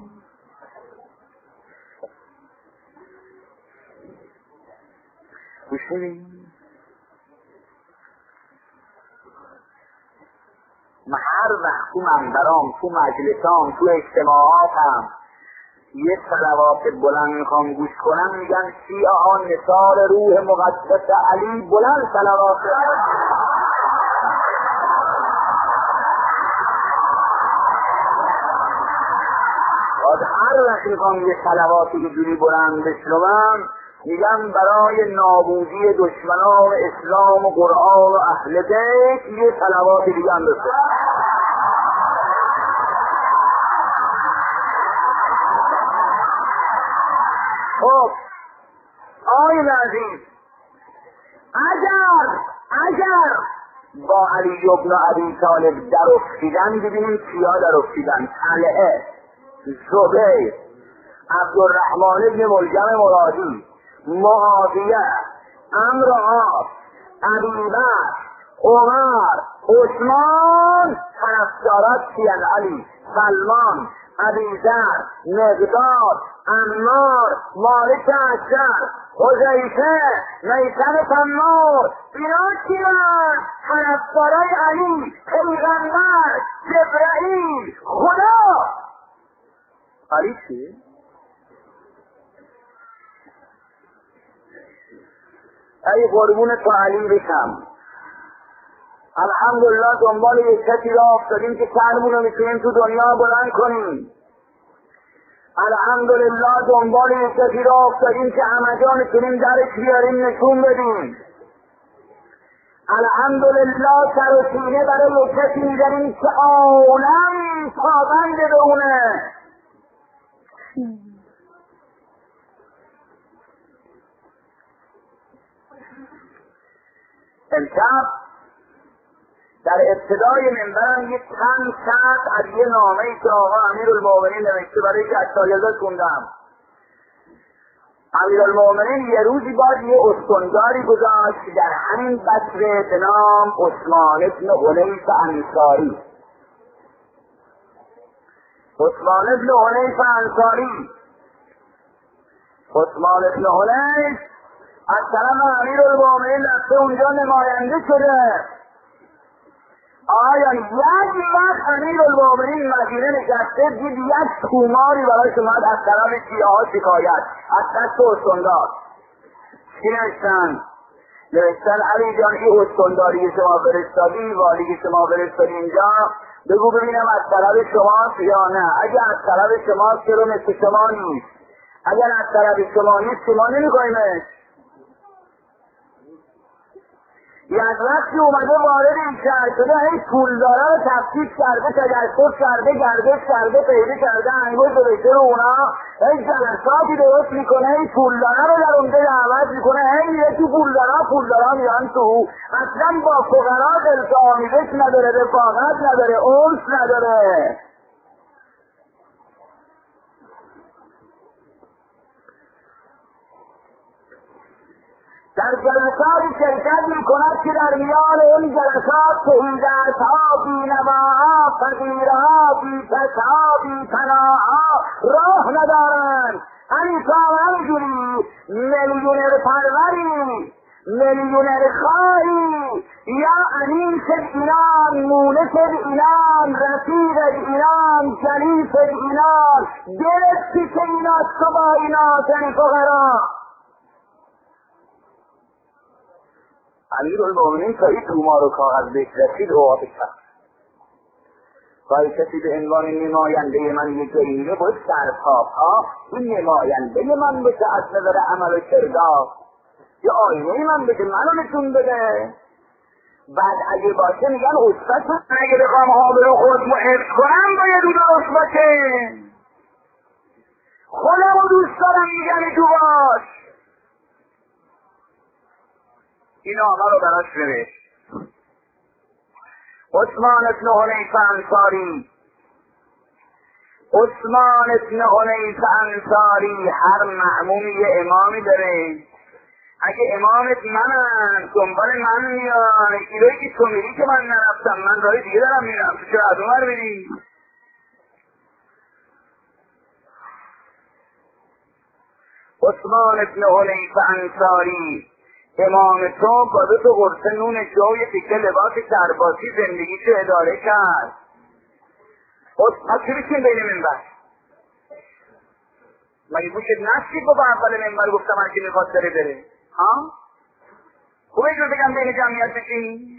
گوش کنیم. من هر وقت تو منبرام، تو مجلسام، تو اجتماعاتم یه صلوات بلند میخوام گوش کنم، میگن شیعه ها نثار روح مقدس علی، بلند صلوات. بعد هر وقت میخوام یه صلواتی که جوری بلند بشنوم میگم برای نابودی دشمنان اسلام و قرآن و اهل بیت یه صلواتی دیگه هم بخونم. خب آقای عزیز، اگر اگر با علی بن ابی طالب در افتیدن، ببینیم کیا در افتیدن: طلحه، زبیر، عبدالرحمن ابن ملجم مرادی، معاویه، عمرو عاص، ابوبکر، عمر، عثمان، طرفدارات کیان؟ علی، سلمان، ابوذر، مقداد، عمار، مالک اشتر، حذیفه، میثم تمار، اینا کیان؟ طرفدارای علی، پیغمبر، جبرئیل، خدا. علی چی؟ ای قربون تو علی بشم. الحمدلله دنبال یک کسی را افتادیم که سرمون رو میتونیم تو دنیا بلند کنیم. الحمدلله دنبال یک کسی را افتادیم که همه جا میتونیم درش بیاریم نشون بدیم. الحمدلله سر و سینه برای یک کسی میزنیم که عالم پابند به اونه. امشب در ابتدای منبرم یک چند ساعت از یه نامه‌ای که آقا امیر المؤمنین نوشته برای که از شاگرداش خوندم. امیرالمؤمنین یه روزی باید یه استانداری گذاشت در همین بصره به نام عثمان ابن حنیف انصاری. عثمان ابن حنیف انصاری عثمان ابن حنیف از طرف امیرالمؤمنین رفته اونجا نماینده شده. آیا یک وقت امیرالمؤمنین مدینه نشسته دید یک توماری براش اومد از طرف شیعه‌ها شکایت از دست استاندار. چی نوشتن؟ نوشتن علی جان این استانداری شما فرستادی، والی شما فرستادی اینجا، بگو ببینم از طرف شماست یا نه. اگر از طرف شماست چرا مثل شما نیست؟ اگر از طرف شما نیست شما نمی‌خوایمش. یک وقتی اومده وارد این شهر شده این پولدارا رو تفتیش کرده، تجسس کرده، گردش کرده، پیدا کرده، انگوش بشه رو اونا، این جلساتی درست میکنه، این پولدارا رو در اونجا دعوت میکنه، این میره تو پولدارا، پولدارا میان تو، اصلا با فقرا دلت آمیزش نداره، رفاقت نداره، انس نداره. در جلسات شرکت میکند که در میان این جلسات توحیدتها، بینواها، فقیرها، بیکسها، بیپناها راه ندارند. همینطور همینجوری میلیونر پروری، میلیونر خواهی، یا امین شد اینان، مونه شد اینان، رفیق اینان، جلیس اینان، دلت که اینا تو با اینا زن فقرا. امیرالمؤمنین تا این تومار و کاغذ بهش رسید اوقات کرد. باید کسی به عنوان نماینده من یک جایی میره باید سرپاک ها این نماینده من بشه از نظر عمل و کردار، یه آینه من بشه منو نشون بده. بعد اگه باشه میگن استاد اگه بخوام حاضر خودمو حفظ کنم باید او درست باشه. خودمو دوست دارم میگن تو باش. این آقا رو براش نوشت. عثمان ابن حنیف انصاری عثمان ابن حنیف انصاری هر معمومی یه امامی داره. اگه امامت منم دنبال من میان، ایلوی که تو میری که من نرفتم، من راه دیگه دارم میرم، تو چرا از اونور میری؟ عثمان ابن حنیف انصاری امام تو با دو تا قرصه نون جای تکه لباس کرباسی زندگی چه اداره کرد. ما چی بشین بین منبر؟ مگه گوشت نشید با اول منبر گفتم هرکی میخواد داره بره؟ ها؟ خوبه جو بگم بین جمعیت بشین؟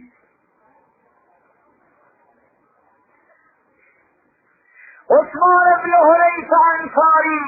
عثمان ابن حنیف انصاری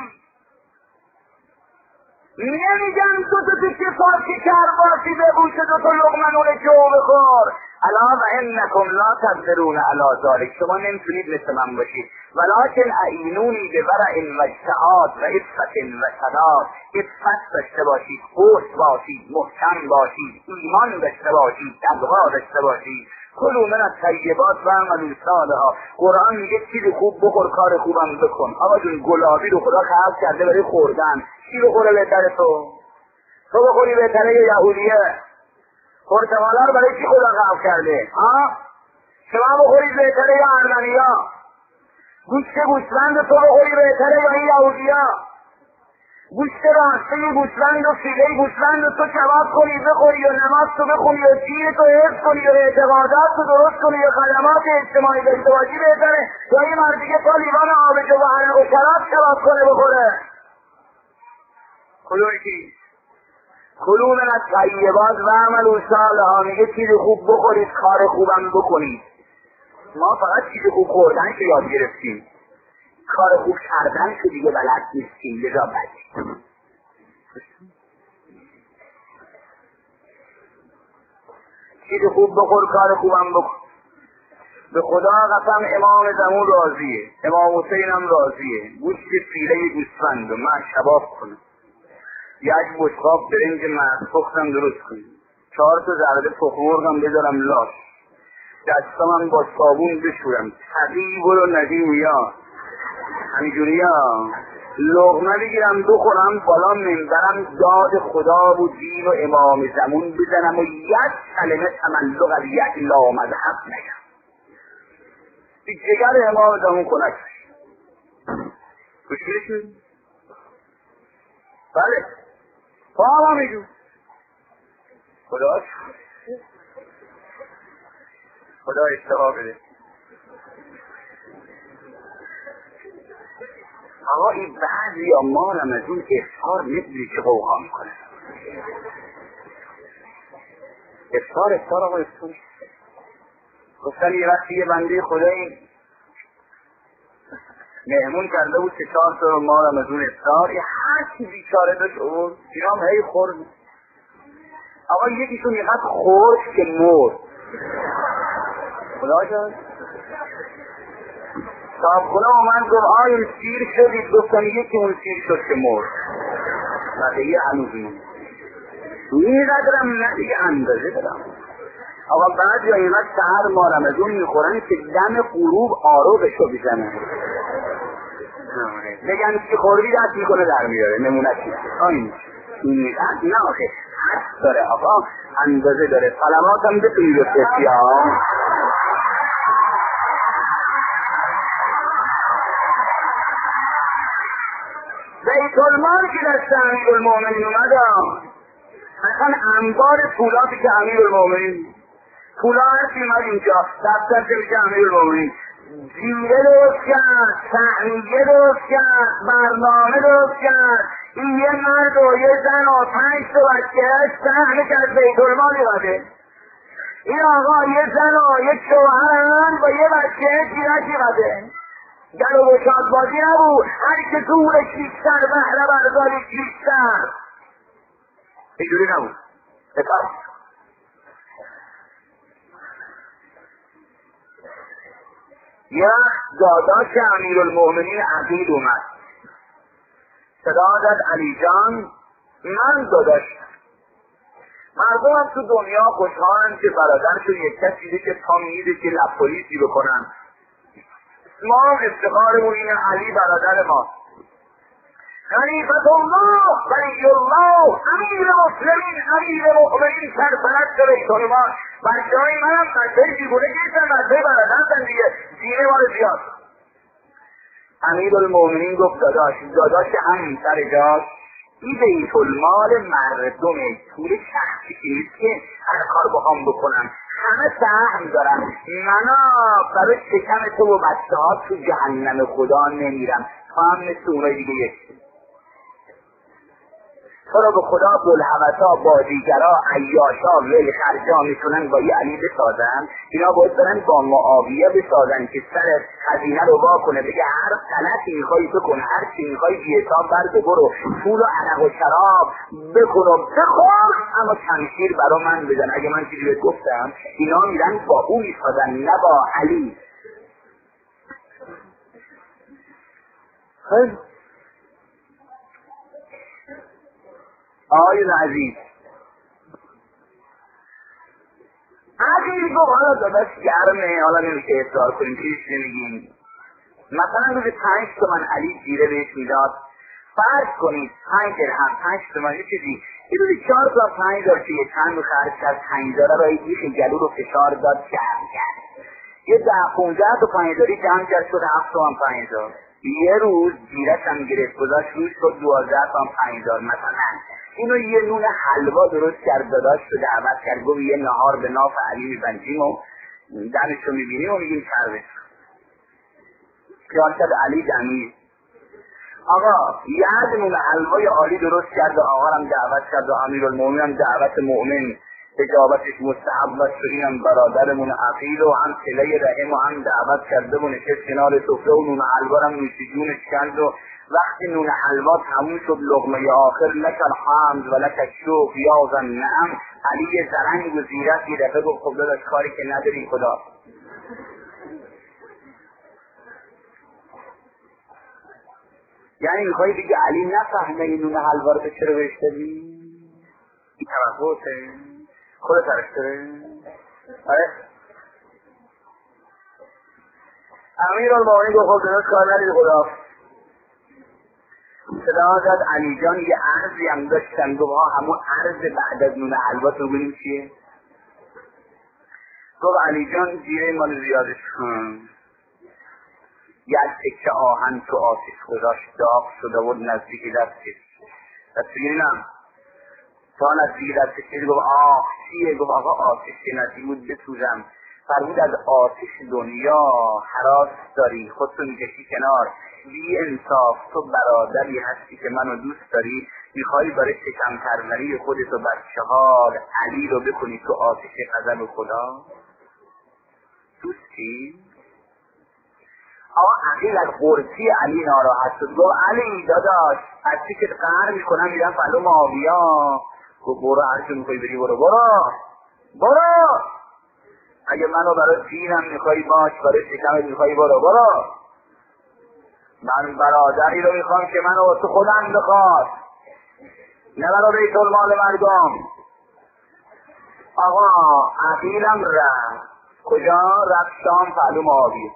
نمیگن تو تو تکه پاکی کرباسی ببوشه دو تا لقمه نون جو بخور. الا و انکم لا تقدرون علی ذلک، شما نمیتونید مثل من باشید. ولکن اعینونی بورع و اجتهاد و عفت و صداق. عفت داشته باشید، قوت باشید، محکم باشید، ایمان داشته باشید، تقوا داشته باشید. کلوا من الطیبات و اعملوا صالحا. قرآن میگه چیز خوب بخور، کار خوبم بکن. آقا جون گلابی رو خدا خلق کرده برای خوردن، چی بخوره بهتره؟ تو تو بخوری بهتره یا یهودیه؟ پرتقالا رو برای چی خدا خلق کرده؟ ها؟ شما بخورید بهتره یا ارمنیا؟ گوشت گوسفند تو بخوری بهتره یا این یهودیا؟ گوشت راسته گوسفند و فیله گوسفند تو کباب کنی بخوری و نماز تو بخونی و دین تو حفظ کنی و اعتقادات تو درست کنی و خدمات اجتماعی داشته باشی بهتره یا این مردی که تا لیوان آبجو و عرق و شراب کباب کنه بخوره؟ کلوی کی؟ کلو من الطیبات و اعملوا صالحا. میگه چیز خوب بخورید، کار خوبم بکنید. ما فقط چیز خوب خوردن که یاد گرفتیم، کار خوب کردن که دیگه بلد نیستیم. لذا بد چیز خوب بخور، کار خوبم بکن. به خدا قسم امام زمون راضیه، امام حسین هم راضیه. گوشت فیله گوسفند و من شباب کنم، یک بشقاب برنج مرسپختم درست کنیم، چهار تا زرده تخمرغم بذارم لاش، دستامم با صابون بشورم، طبیب رو ندیم یا همینجوری ها لقمه بگیرم بخورم بالا منبرم داد خدا و دین و امام زمون بزنم و یک کلمه تملق از یک لامذهب نگم. بی جگر امام زمون کنک کشکرش میدیم. بله با ما میگو خدا خدا اشتباه بده. آقا این بعضی یا ما هم از اون افطار نمیدونی چه قوقا میکنه. افطار افطار آقا افطار گفتن یه وقتی یه بنده خدایی مهمون کرده بود که چهار تا ما هم از اون افطار یه هر چی بیچاره داشت اون اینا هم هی خورد. آقا یکیشون یقدر خورد که مرد. خدا جان صاحب خونه اومد گفت آیا سیر شدید؟ گفتم یکی اون سیر شد که مرد. بقیه هنوز مون میقدرم نه دیگه اندازه دارم. آقا بعد یا اینقدر سهر ما رمضون میخورن که دم غروب آروبشو بزنن بگن که خوردی دست میکنه در میاره نمونه چیز آین اینقدر نه آخه حس داره آقا اندازه داره. صلوات هم بتونی بفرستی ها. بیت المال که دست امیرالمومنین اومد اصلا انبار پولاتی که امیرالمومنین پولا هستی اومد اینجا دفتر که میشه امیرالمومنین جیره درست کرد، تحمیه درست کرد، برنامه درست کرد. این یه مرد و یه زن و پنج تا بچه‌اش سهمش از بیت المال اومده. این آقا یه زن و یه شوهرن با یه بچه جیرش اومده. در و گشاد بازی نبود، هر که زورش بیشتر بهره بردارش بیشتر اینجوری نبود. بکار یا داداش امیرالمومنین عقیل اومد صدا داد علی جان من داداش. مردم هم تو دنیا خوشحالن که برادرشون یک کسی که تا میده که لپولیسی بکنن. ما افتخارمون اینه علی برادر ما خلیفت الله ولی الله امیر مسلمین امیر مؤمنین سرپرست بیت المال. بچه های من هم بچه های دیگونه گیستن بچه های برادرستن دیگه دینه ما رو زیاد. امیرالمومنین گفت داداش داداش همین سر جاش این بیت المال مردمه پول شخصی که نیست که هر کار بخوام بکنم همه سهم دارم. منا برای شکم تو و بچه ها تو جهنم خدا نمیرم تا هم مثل اونای دیگه یک تو را به خدا بلحوثا بازیگرا عیاشا ولخرجا میتونن با یه علی بسازن. اینا باید برن با معاویه بسازن که سر خزینه رو وا کنه بگه هر غلطی میخوای بکن هر چی میخوای بی حساب برد برو پول و عرق و شراب بکن و بخور اما شمشیر برا من بزن. اگه من چیزی بهت گفتم اینا میرن با او میسازن نه با علی. خیلی آقایون عزیز عزیز گفت حالا داداش گرمه حالا نمیشه افطار کنیم چیز نمیگیم. مثلا روز پنج تومن علی جیره بهش میداد فرض کنید پنج درهم پنج تومن یه چیزی یه روزی چهار تا پنج دار که یه چند رو خرج کرد پنج داره را یه دیخ گلو رو فشار داد جمع کرد یه ده پونزده تا پنج داری جمع کرد شد هفت تومن پنج دار. یه روز جیرش هم گرفت گذاشت روز شد دوازده تومن پنج دار. مثلا اینو یه نون حلوا درست کرد داداش رو دعوت کرد گفت یه نهار به ناف علی میبندیم و دمش رو میبینیم و میگیم سروش خیال کرد علی جمعی. آقا یه نون حلوای عالی درست کرد و آقا هم دعوت کرد و امیرالمومنین هم دعوت مؤمن اجابتش مستحب و اینم برادرمون عقیل و هم صله رحم و هم دعوت کرده و نشست کنار سفره و نون حلوا هم نوشی جونش کرد و وقتی نون حلوا تموم شد لقمه آخر لک الحمد و لک الشکر یا ذنعم علی زرنگ و زیرت یه دفعه گفت خب داداش کاری که نداری خدا. یعنی میخوایی بگی علی نفهمه این نون حلوا رو به چرا بهش دادی؟ این توقعته خودت ترشتره؟ آره امیرالمومنین گفت خب داداش کار نداری خدا. صدا داد علی جان یه عرضی هم داشتن، گفت ها همون عرض بعد از نون حلوا تو ببینیم چیه. گفت علی جان جیره مال زیادش کن. یک تکه آهن تو آتش گذاشت، داغ شده بود نزدیکی دستش. دستگیری نم تا نزدیکی دستش گفت آه چیه؟ گفت آقا آتش که نزدیک بود بسوزم. فرمود از آتش دنیا هراس داری، خودتو میکشی کنار. بی انصاف، تو برادری هستی که منو دوست داری، میخوایی برای شکم پروری خودتو بچه ها علی رو بکنی تو آتش غضب خدا؟ دوستی؟ آقا عقیل از قرصی علی ناراحت شد، گفت علی داداش از چی که قهر میکنم میرم فلو معاویه. گفت برو هرچه میخوایی بری برو برو برو اگه منو برای دینم میخوایی باش، برای شکمت میخوایی برو برو. من برادری رو میخوام که منو تو خودم بخواد، نه برای بیت المال مردم. آقا عقیلم رفت کجا؟ رفت شام فعلو معاویه.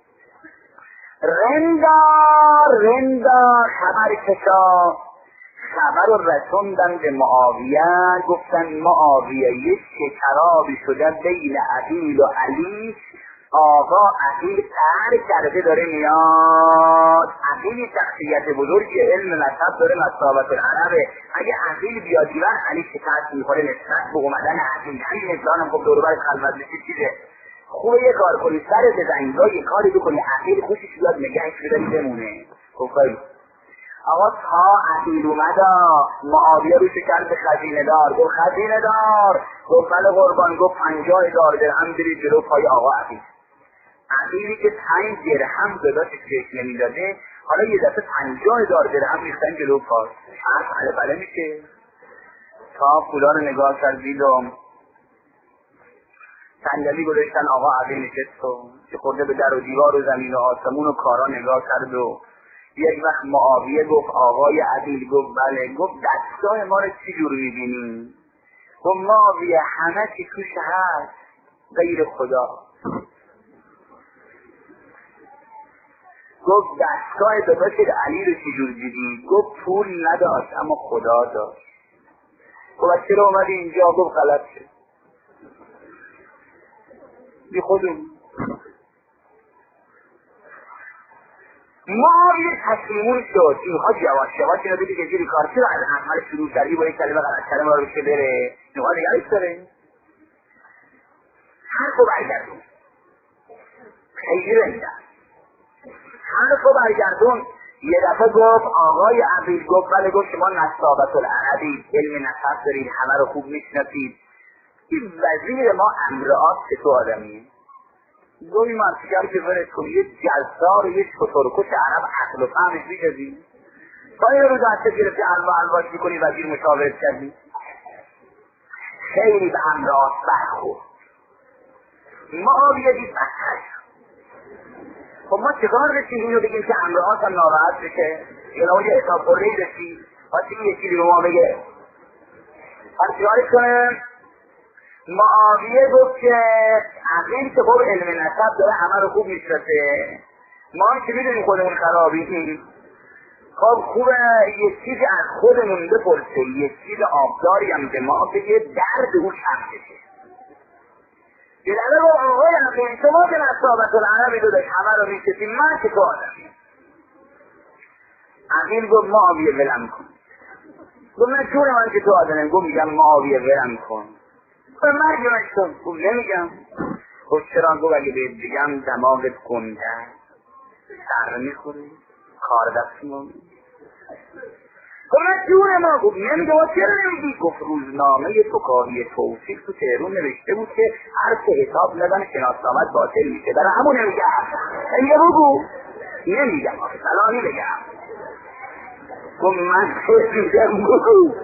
رندار رندار خبر کشا خبر رو رسوندن به معاویه. گفتن معاویه یک شکرابی شده بین عقیل و علی. آقا عقیل قهر کرده داره میاد. عقیل شخصیت بزرگی علم نسب داره، مسابقه العربه. اگه عقیل بیاد دیوان علی شکست میخوره نسبت به اومدن عقیل. همین انسانم خب دوربر خلوت بشه چیزه خوبه یه کار کنی سر بزنی یا یه کاری بکنی عقیل خوشش بیاد نگهش بداری بمونه. خب خیلی آقا تا عقیل اومدا معاویه رو شکر به خزینه دار. گفت خزینه دار. گفت بله قربان. گفت پنجاه هزار درهم برید جلو پای آقا عقیل. عقیلی که پنج درهم داداش فکر نمیداده حالا یه دفعه پنجاه هزار درهم ریختن جلو پای. هر بله بله میشه. تا پولا رو نگاه کرد دیدم صندلی گذاشتن آقا عقیل نشست و که خورده به در و دیوار و زمین و آسمون و کارا نگاه کرد و یک وقت معاویه گفت آقای عقیل. گفت بله. گفت دستگاه ما رو چی جور میبینی؟ گفت معاویه همه چی توش هست غیر خدا. گفت دستگاه داداشت علی رو چی جور دیدی؟ گفت پول نداشت اما خدا داشت. گفت چرا اومدی اینجا؟ گفت غلط شد بی خودم. معاویه تسلیمون شد. اینها یواش یواش اینو دیدی که زیر کار چرا از عمل شروع کردی با یک کلمه غلط کلمه رو بشه بره اینها نگرش داره. حرفو برگردون خیلی رنده حرفو برگردون. یه دفعه گفت آقای عقیل. گفت بله. گفت شما نسابت العربی علم نسب دارید همه رو خوب میشناسید. این وزیر ما امرآت چه تو آدمیه؟ دوی مرسیگر که ورد کنی یه جزار و یه شطورکش عرب عقل و فهمش میگذی تا این رو دسته گرفتی علوه علواش میکنی وزیر مشاورت کردی. خیلی به امرآت برخورد. معاویه دید بدتر. خب ما چکار رسیم اینو بگیم که امرآت هم ناراحت بشه؟ یه نوع یه حساب خورده رسیم واسه این یکی به ما بگه هر چیکارش کنه؟ معاویه گفت که عقیل که خب علم نسب داره همه رو خوب میشناسه ما هم که میدونیم خودمون خرابیم. خب خوبه یه چیزی از خودمون بپرسه، یه چیز آبداری هم به ما بگه درد او کم بشه. یه دفعه گفت آقای عقیل شما که نسابت العربی داداش همه رو میشناسیم من که تو آدمی. عقیل گفت معاویه ولم کن. گفت من چون من که تو آدمی. گفت میگم معاویه ولم کن. گفت مرگمش کن. گفت نمیگم. گفت چرا؟ گفت اگه بهت بگم دماغت گنده سر میخوری کار دست مومی. گفت من جون ما. گفت نمیگه. گفت چرا نمیگی؟ گفت روزنامه فکاهی توفیق تو تهران نوشته بود که هر که حساب ندن شناسنامت باطل میشه. برای همون نمیگم. نمیگه بگو. نمیگم سلامی بگم. گفت من خود میگم بگو.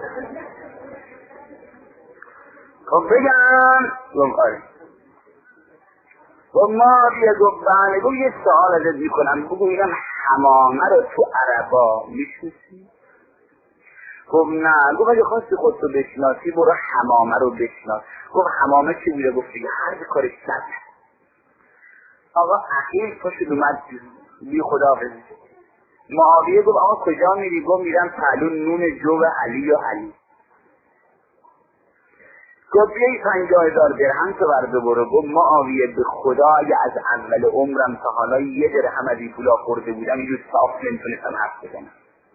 خب بگم. گفت آره. گفت ما بیا. گفت بله. گفت یه سوال ازت میکنم بگو اینم حمامه رو تو عربا میشناسی؟ گفت نه. گفت اگه خواستی خودتو بشناسی برو حمامه رو بشناس. گفت حمامه چی بوده؟ گفت دیگه هر کارش کرد. آقا عقیل پاشد اومد بی خدا بزید معاویه گفت آقا کجا میری؟ گفت میرم پهلو نون جو علی و علی. گفت بیایی پنجاه هزار درهم تو برده برو. گفت معاویه به خدا اگه از اول عمرم تا حالا یه درهم از این پولا خورده بودم اینجور صاف نمیتونستم حرف بزنم.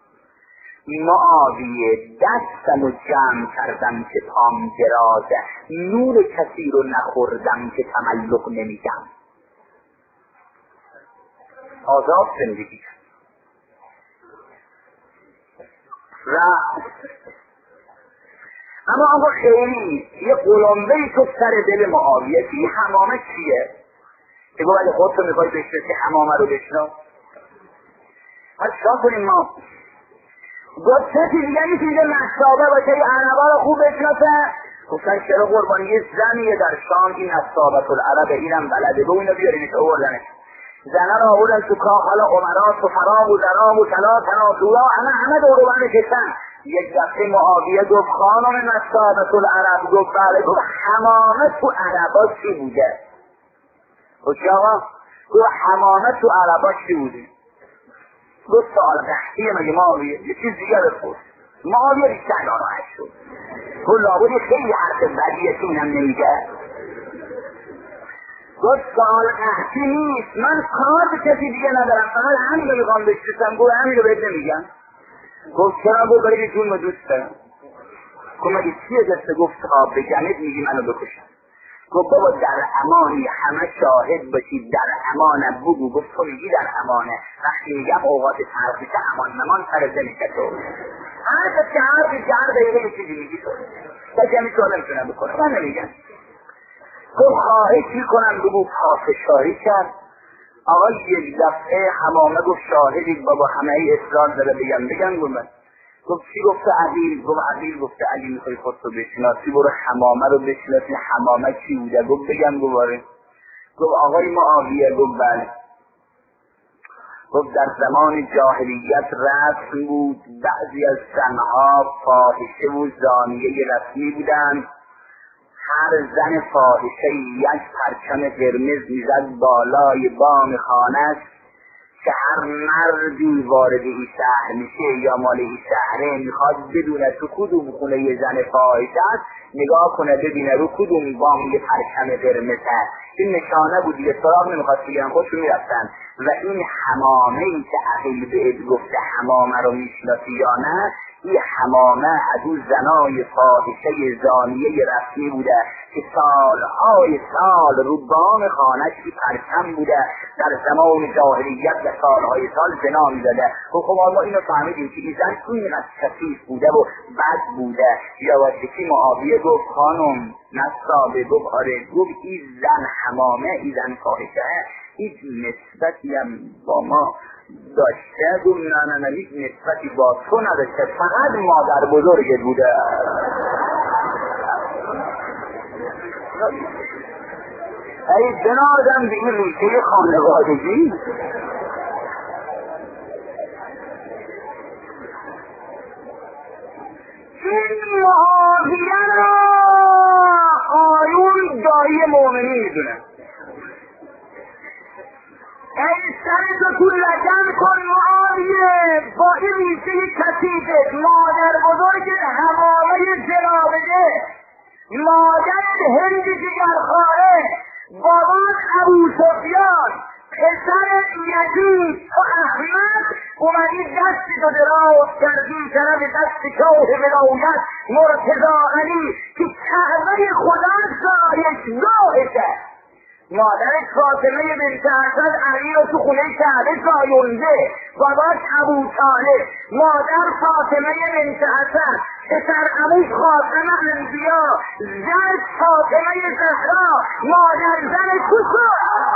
معاویه دستم رو جمع کردم که پام درازه، نور کسی رو نخوردم که تملق نمیگم. آزاد زندگی و اما آقا خیلی یه قلمبه تو سر دل معاویه که این حمامه چیه؟ که گفت اگه خودتو میخوای بشنسی حمامه رو بشنو. حالا چرا کنیم ما؟ گفت کسی دیگه نیست اینجا نصابه باشه این عربا رو خوب بشناسه. گفتن چرا قربان؟ یه زنیه در شام این نصابت العرب اینم بلده، بو اینو بیارینش آوردنش. زنه رو آوردن تو کاخ، حالا عمرات و فرام و درام و تلا تناسولا همه همه دور و بر نشستن. یک دفعه معاویه گفت خانم نصابت العرب. گفت بله. گفت حمامه تو عربا چی بوده؟ گفت چی آقا؟ گفت حمامه تو عربا چی بوده؟ گفت سوال قحطیه مگه معاویه؟ یه چیز دیگه بپرس. معاویه بیشتر ناراحت شد. گفت لابد خیلی حرف بدیه که اینم نمیگه. گفت سوال قحطی نیست، من کار به کسی دیگه ندارم، فقط همین رو میخوام بشناسم. گفت همین رو بهت نمیگم. گفت چرا؟ گفت برای جون رو دوست دارم. گفت مگه چیه دسته؟ گفت تا بگمت میگی منو بکشم. گفت بابا در امانی، همه شاهد باشید در امانه. بگو. گفت تو میگی در امانه، وقتی میگم اوقات طرف میشه امان ممان سر زنیشه تو حرفت که حرفی که هر دقیقه یه چیزی میگی تو کسی همی سوال نمیتونم بکنم. من نمیگم. گفت خواهشی کنم بگو پافشاری کرد. آقا یک دفعه حمامه گفت شاهدید بابا همه ای اصرار داره بگم بگم. گفت گفت چی گفته عبیل؟ گفت عبیل گفته علی میخوای خودت رو بشناسی برو حمامه رو بشناسی. حمامه چی بوده؟ گفت بگم دوباره. گفت آقای معاویه. گفت بله. گفت در زمان جاهلیت رسم بود بعضی از زنها فاحشه و زانیه رسمی بودند. هر زن فاحشه یک پرچم قرمز میزد بالای بام خانه‌اش که هر مردی وارد این شهر میشه یا مال این شهره میخواد بدونه تو کدوم خونه یه زن فاحشه است، نگاه کنه ببینه رو کدوم بام یه پرچم قرمز هست. این نشانه بود دیگه، سراغ نمیخواد بگیرن، خودشون میرفتن. و این حمامه ای که عقیل بهت گفته حمامه رو میشناسی یا نه، این حمامه از اون زنای فاحشه زانیه رسمی بوده که سالهای سال رو بام خانه‌اش پرچم بوده، در زمان جاهلیت و سالهای سال زنا می‌زده. خب ما اینو فهمیدیم که این زن اینقدر کثیف بوده و بد بوده. یا واسه معاویه گفت خانم نصابه. گفت آره. گفت این زن حمامه، این زن فاحشه هیچ نسبتی هم با ما داشته؟ گفت نه نه نه هیچ نسبتی با تو نداشته، فقط مادر بزرگت بوده. ای بنادم به این ریشه خانوادگی. این معاویه را آیون دایی مومنی میدونه. ای سرتو تو لگن کن معاویه، با این ریشه کثیفت، مادر بزرگت حمامه جنابده، مادر هند جگرخواره، بابات ابو سفیان، پسرت یزید و احمد اومدی دست تو دراز کردی طرف دست شاه ولایت مرتضی علی که کعبه خدا سایشگاهشه. مادرش فاطمه بنت اسد علی رو تو خونه کعبه سایونده، باباش ابو طالب، مادر فاطمه بنت اسد، پسر عموش خاتم انبیا، زن فاطمه زهرا، مادر زن کوسو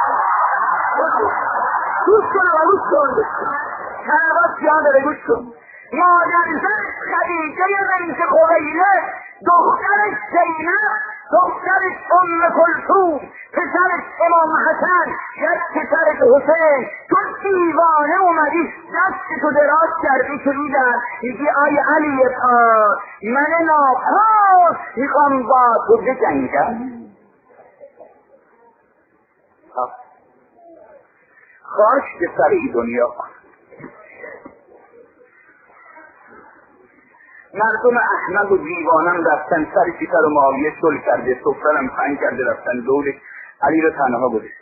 کوسو رو گوش کن، کعبه سیاه داره گوش کن. مادر زن خدیجه بنت خویلد، دخترش زینب، دخترش ام کلثوم، پسرش امام حسن، یک پسرش حسین. تو دیوانه اومدی دست تو دراز کردی که بیدن میگی آی علی پاک من ناپاک میخوام با تو بجنگم. خاک به سر ای دنیا. مردم احمق و دیوانم رفتن سر پیتر و معاویه صلح کرده، سفرم پنگ کرده، رفتن دولش علی رو تنها گذاشت.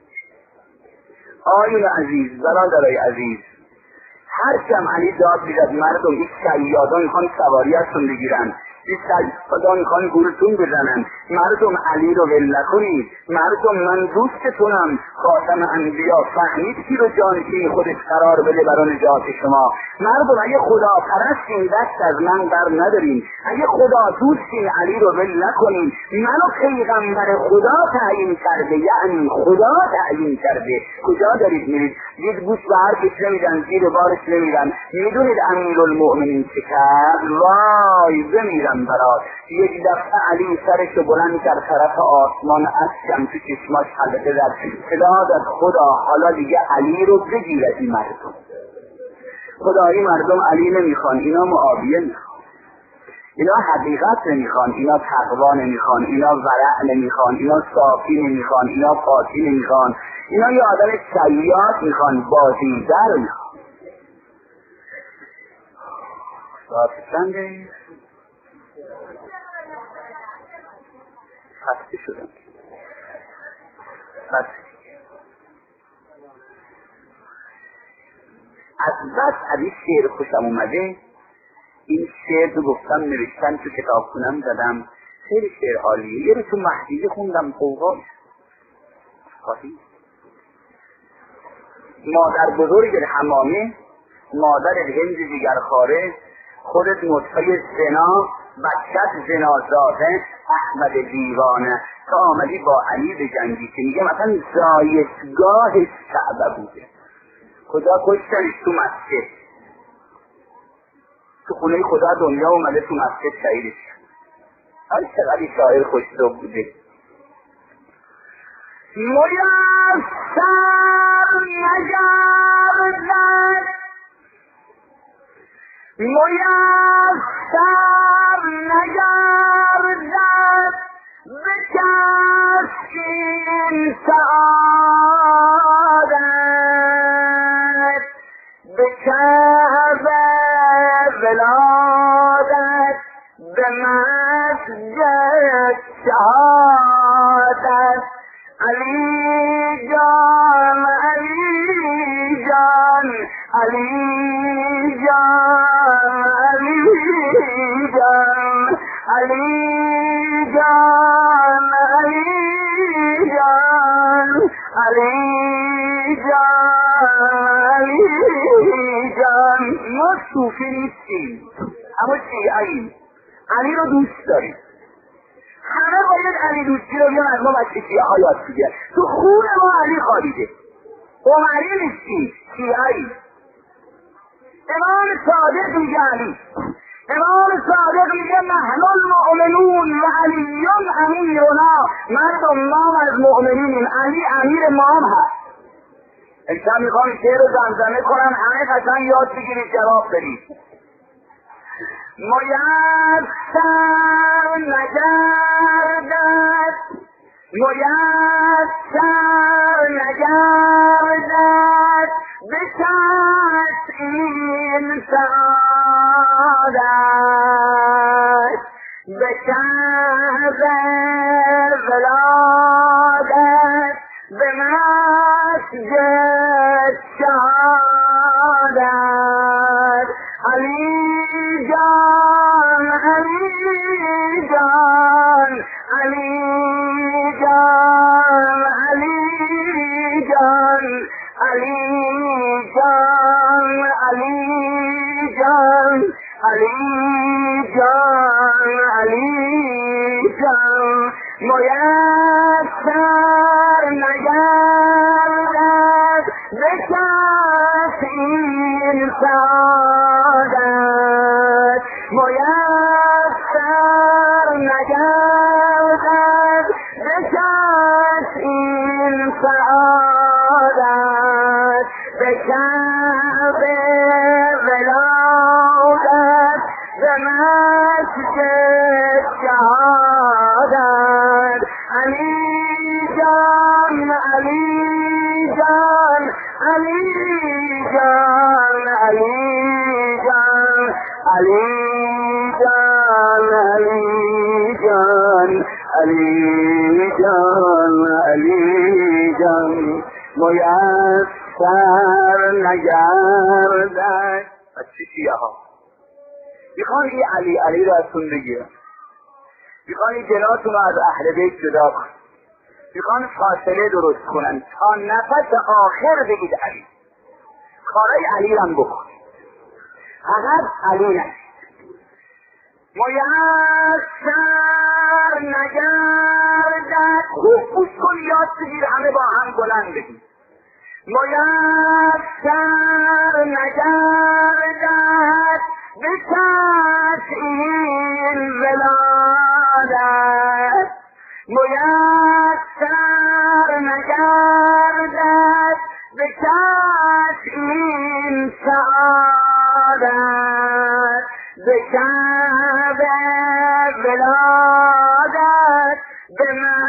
آیون عزیز، برادرای عزیز، هر کم علی داد میزد مردم این شیادان میخوان سواری ازتون بگیرن، این شیادان میخوان گولتون بزنن، مردم علی رو ول نکنید، مردم من دوستتونم، خاتم انبیا، فهمید کی رو جانشین خودش قرار بده برای نجات شما. مردم اگه خدا پرستین دست از من بر ندارین، اگه خدا دوستین علی رو ول نکنین. منو پیغمبر خدا تعیین کرده، یعنی خدا تعیین کرده. کجا دارید میرید؟ دید گوش به حرفش نمیدن، زیر بارش نمیدن. میدونید امیرالمؤمنین چه کرد؟ وای بمیرم برات. یک دفعه علی سرش رو بلند کرد طرف آسمان، اشکم تو چشماش حلقه زد، صدا داد خدا حالا دیگه علی رو بگیر از این مردم. خدایی مردم علی نمیخوان، اینا معاویه میخوان، اینا حقیقت نمیخوان، اینا تقوا نمیخوان، اینا ورع نمیخوان، اینا صافی نمیخوان، اینا پاکی نمیخوان، اینا یه آدم شیاد میخوان، بازیگر میخوان. ساعت چنده؟ خسته شدم خسته. از بس از این شعر خوشم اومده، این شعر رو گفتم نوشتم تو کتاب خونم زدم، خیلی شعر عالیه. یه رو تو محجیزه خوندم قوقاش خواهی مادر بزرگ حمامه، مادر هند جگرخواره، خودت نطفه زنا، بچت زنازاده، احمد دیوانه، تا آمدی با علی بجنگی که میگه مثلا زایشگاه کعبه بوده. خدا کشتنش تو مسجد، تو خونه خدا دنیا اومده، تو مسجد شهیدش کرد. آن چقدر شاعر خوش‌ذوق بوده. میسر نگردد، میسر نگردد به کس این سعادت، به کعبه ولادت، به مسجد شهادت. علی جان علی جان علی جان علی جان علی جان علی جان علی جان علی جان. ما صوفی نیستیم اما شیعه‌ایم، علی رو دوست داریم. همه باید علی دوستی رو بیان از ما بچه شیعه ها یاد بگیرن. تو خون ما علی خالیده، با علی نیستی، شیعه‌ایم. امام صادق میگه علی، امام صادق میگه نحن المؤمنون و علی امیرنا. مردم ما از مؤمنینیم، علی امیر ما هم هست. امشب میخوام شعر رو زمزمه کنم، همه قشنگ یاد بگیرید جواب بدید. میسر نگردد، میسر نگردد به کس این سعادت، به کعبه ولادت، به مسجد شهادت. علی جان علی جان علی جان علی جان علی جان علی جان علی جان علی جان. میسر نگردد به کس این سعادت، میسر نگردد به کس این سعادت، به کعبه ولادت، به مسجد شهادت. علی جان علی جان علی جان علی جان علی علی جان علی جان علی جان میسر نگردد. از چی شیعه ها میخوان این علی علی رو ازتون بگیرن، میخوان این جناتون رو از اهل بیت جدا کنن، میخوان فاصله درست کنن تا نفس آخر بگید علی، کارای علی رو هم بکن، فقط علی نشید. میسر نگردد، خوب گوش کن یاد بگیر، همه با هم بلند بگید میسر نگردد به کس این ولادت، میسر نگردد به کس این سعادت، به کعب ولادت به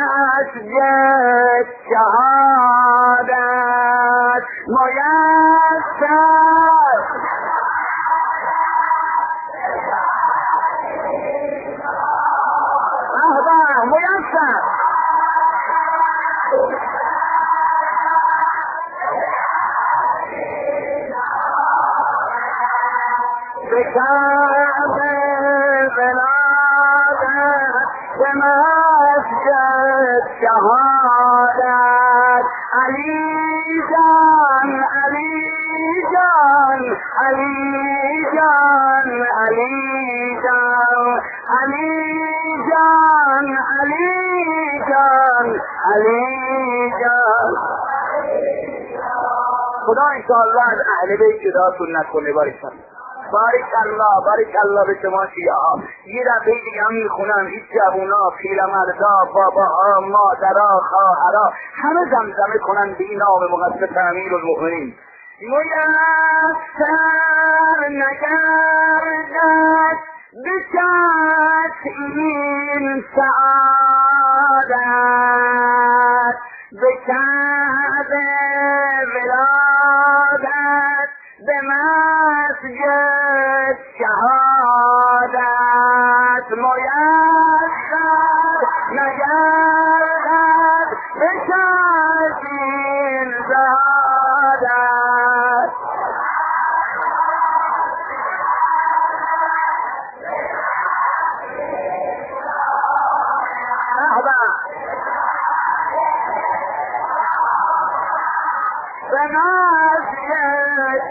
مسجد شهادت میسر. احبا میسر به کعب ولادت به مسجد شهادت، علی جان علی جان علی جان علی جان علی جان علی جان علی جان. خدا انشاءالله از اهل بیت جداتون نکنه. بارک بارک الله بارک الله به شما شیعه ها. یه دفعه دیگه هم میخونم این جوونا پیرمردا باباها مادرها خواهرها همه زمزمه کنن به این نام مقدس امیرالمؤمنین. میسر نگردد به کس این سعادت، به کعب ولادت به مسجد شهادت، میسر نگردد به کس این سعادت. به مسجد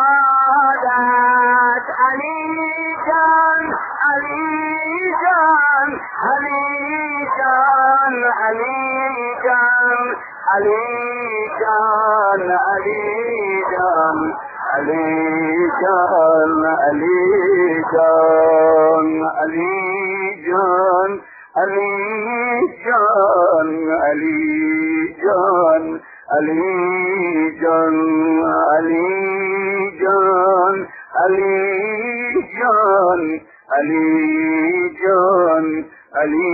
شهادت، علی جان علی جان علی جان علی جان علی جان علی جان علی جان علی جان علی جان علی جان علی جان علی جان علی جان علی جان علی جان علی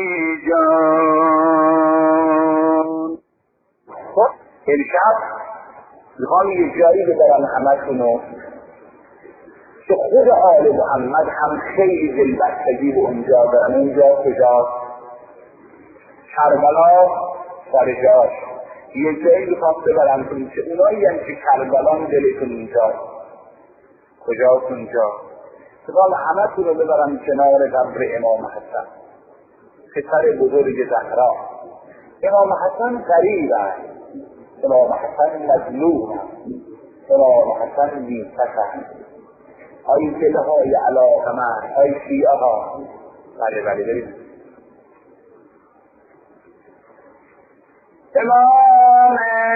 جان. خب امشب میخوام یه جایی بذارم همتونو که خود آل محمد هم خیلی دلبستگی به اونجا دارن. اونجا کجاست؟ کربلا سرجاش. یه جایی میخوام ببرم کنیم که اونایی هم که کربلان دلتون اونجاست. کجاست اونجا؟ میخوام همتون رو ببرم کنار قبر امام حسن، پسر بزرگ زهرا. امام حسن غریب است، امام حسن مظلوم است، امام حسن بی‌فک است. آی دلهای علاقمند، آی شیعه ها. بله بله بریم. امام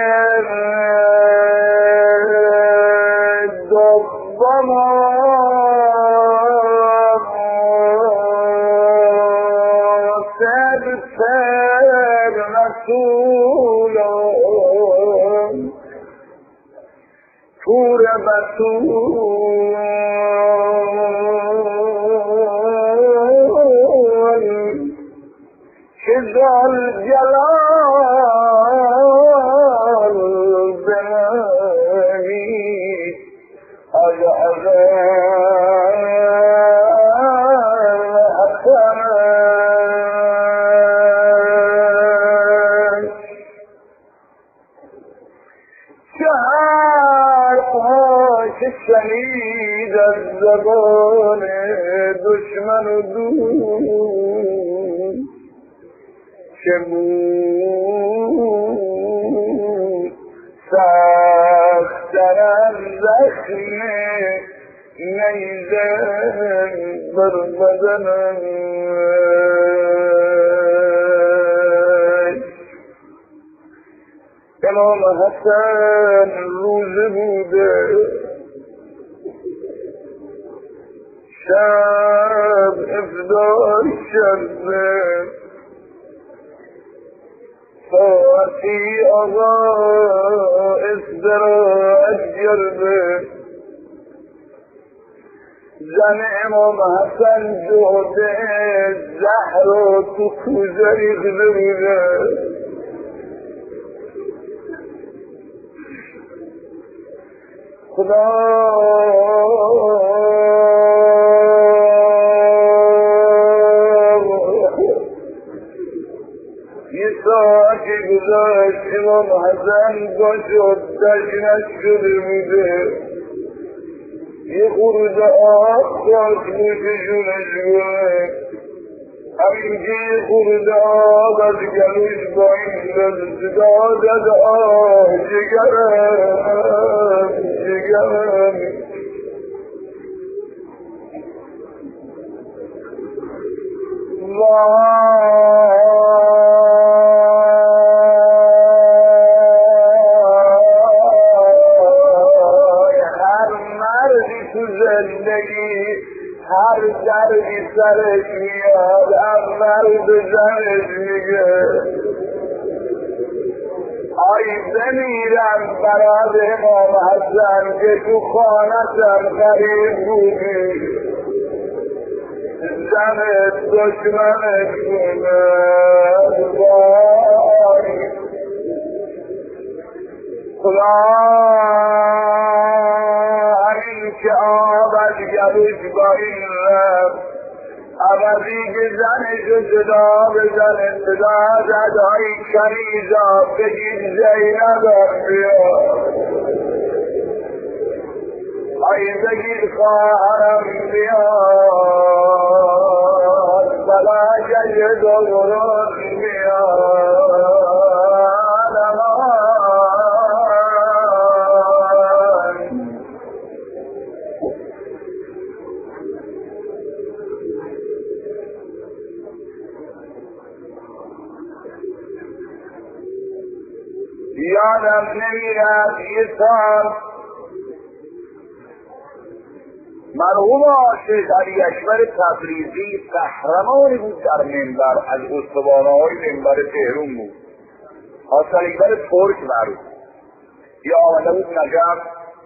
دوم سر سر رسول پور بطول که ذل جلال بنهید از از شنید از زبان دشمن و دوست که بود سخت‌تر از زخم نیزه بر بدنم. امام حسن روزه بوده، شب افطار کرده، ساعتی آقا استراحت کرده. زن امام حسن جهده زهر و تو کوزه ریخته بوده. خدا یه ساعتی گذاشت امام حسن باشد دشنش شده بوده، یه خورده آب خواست بوششونش گونه، همین که یه خورده آب از گلوش با این داد صدا داد آه جگرم جگرم. وای هر مردی تو زندگی هر دردی سرش میاد اول به زنش میگه آی بمیرم برات امام حسن که تو خانتم غریب بودی، زنت دشمنت کنه. وای خدا همین که آب از گلوش با این رفت عوضی که زنشو صدا بزنه صدا زد های کنیزا بگید زینبم بیاد، های بگید خواهرم بیاد، بلاجه دوران بیاد. یادم نمیرد یه سال مرحوم عاشق علی اکبر تبریزی قهرمانی بود در منبر، از استوانه‌های منبر تهران بود، آسلیبر ترک معروف. یا آمده بود نجف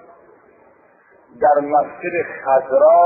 در مسجد خضرا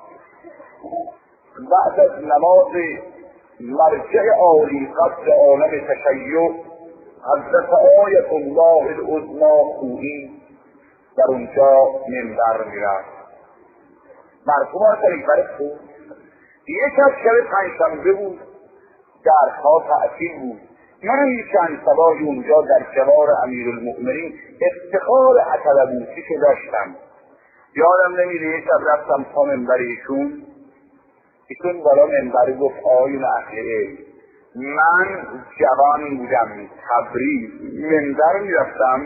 بعد از نماز مرجع عالی قصد عالم تشیع حضرت آیت الله العظمی خویی در اونجا منبر میرفت. مرحوم آسلیبر ترک یک از شب پنجشنبه بود، درسها تعطیل بود. من چند صباحی اونجا در جوار امیرالمؤمنین افتخار عطلبوسی که داشتم. یادم نمیره یک شب رفتم تا منبر ایشون، ایشون بالا منبر گفت آیون اهل علم، من جوان بودم تبریز منبر میرفتم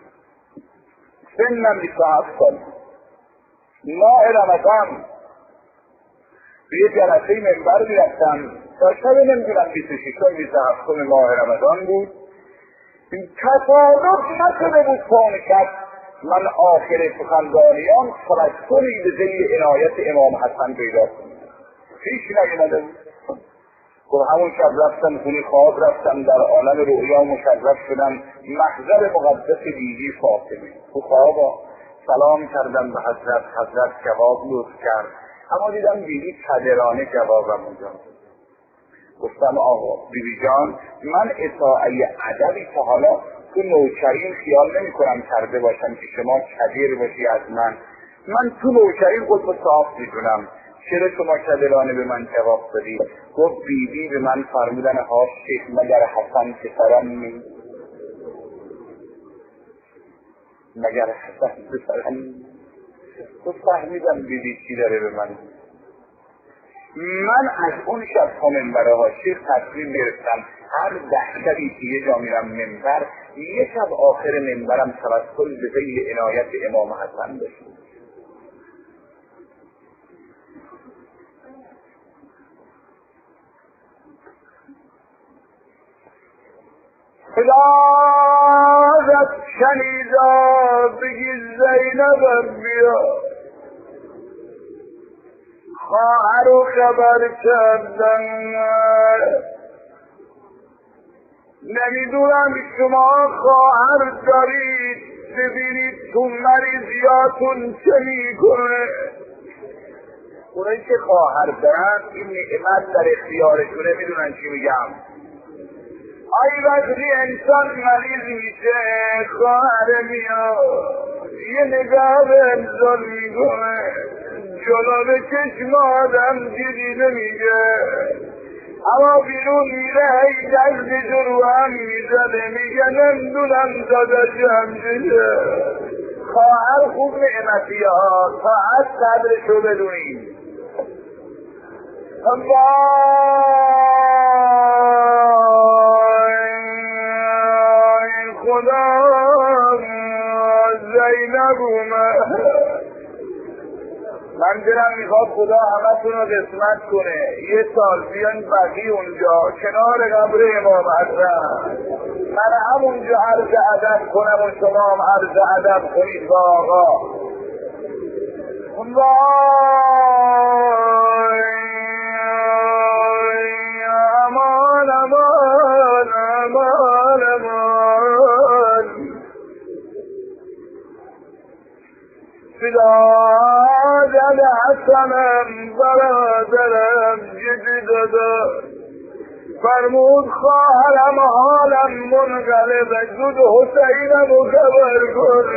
سنم بیست و هفت سال، ماه رمضان به یه جلسه منبر میرفتم تا شب نمیدونم بیست و ششم بیست و هفتم ماه رمضان بود. تصادف نشده بود پانکت من آخر سخنرانیان تبسمی به ذیل عنایت امام حسن پیدا کنم، پیش نگنده بود. گفت همون شب رفتم خونی خواب، رفتم در عالم رؤیا مشرف شدم محضر مقدس بیبی فاطمه. تو خوابا سلام کردم به حضرت، حضرت جواب لطف کرد، اما دیدم بیبی قدرانه جوابم اونجا. گفتم آقا بیبی جان من اطاعه ادبی تا حالا تو نوکرین خیال نمی کنم کرده باشم که شما کدر باشی از من، من تو نوکرین قطب صاحب میدونم، چرا شما کدرانه به من جواب دادی؟ گفت بیبی به من فرمودن ها شیخ مگر حسن پسرم نی مگر حسن پسرم نی تو فهمیدم بیبی چی داره به من. من از اون شب تا منبر حاشیه تصمیم گرفتم هر ده شبی که یه جا میرم منبر، یه شب آخر منبرم توسل به ذیل عنایت امام حسن بشه. خداوند شنیدا بگی زینبم بیا، خواهر و خبر کردن. نمیدونم شما خواهر دارید، ببینید تو مریضیاتون چه میکنه. اونایی که خواهر دارن این نعمت در اختیارشونه، میدونن چی میگم. آی وقتی انسان مریض میشه خواهر میاد یه نگاه به انسان میکنه، جلو به چشم آدم دیدی نمیگه، اما بیرون میره ای دست رو هم میزنه، میگه نمیدونم داداشم چیه. خواهر خوب نعمتی ها، تا از صدرشو بدونیم. خدا زینب اومد. من دلم میخواد خدا همتون رو قسمت کنه یه سال بیان بقی اونجا کنار قبر امام حسن، من همونجا عرض ادب کنم و شما هم عرض ادب کنید با آقا. امان امان امان امان فدادن حسنم برادرم جدی دادا، فرمود خواهرم حالم منقلبه، زود حسینم و خبر کن.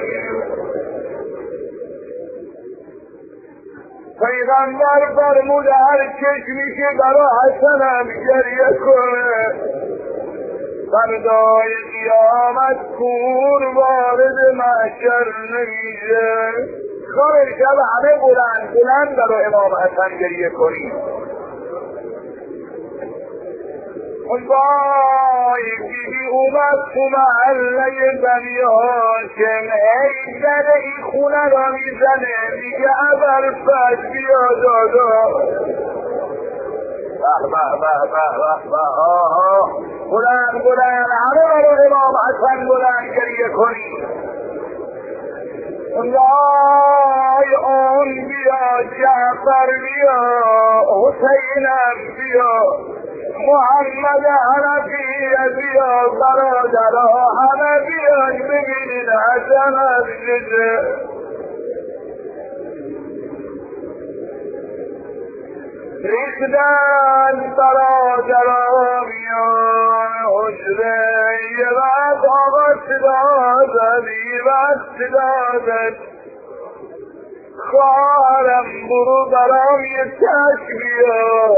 پیغمبر فرمود هر چشمی که برا حسنم گریه کنه، فردای قیامت کور وارد محشر نمیشه. خواهر شب همه بلند بلند برا امام حسن گریه کنید. وای بیبی اومد تو محله بنی هاشم، ای زنه این خونه را میزنه، میگه ابوالفضل بیا دادا. به به به به به آها، بلند بلند همه برا امام حسن بلند گریه کنید. وای اون بیا، جعفر بیا، حسینم بیا، محمد حنفی بیا، برادرها همه بیان ببینید حسن عزیزه. ریختن برادرها میان حجره، یه وقت آقا صدا زد، یه وقت صدا زد خواهرم برو برام یه تک بیا،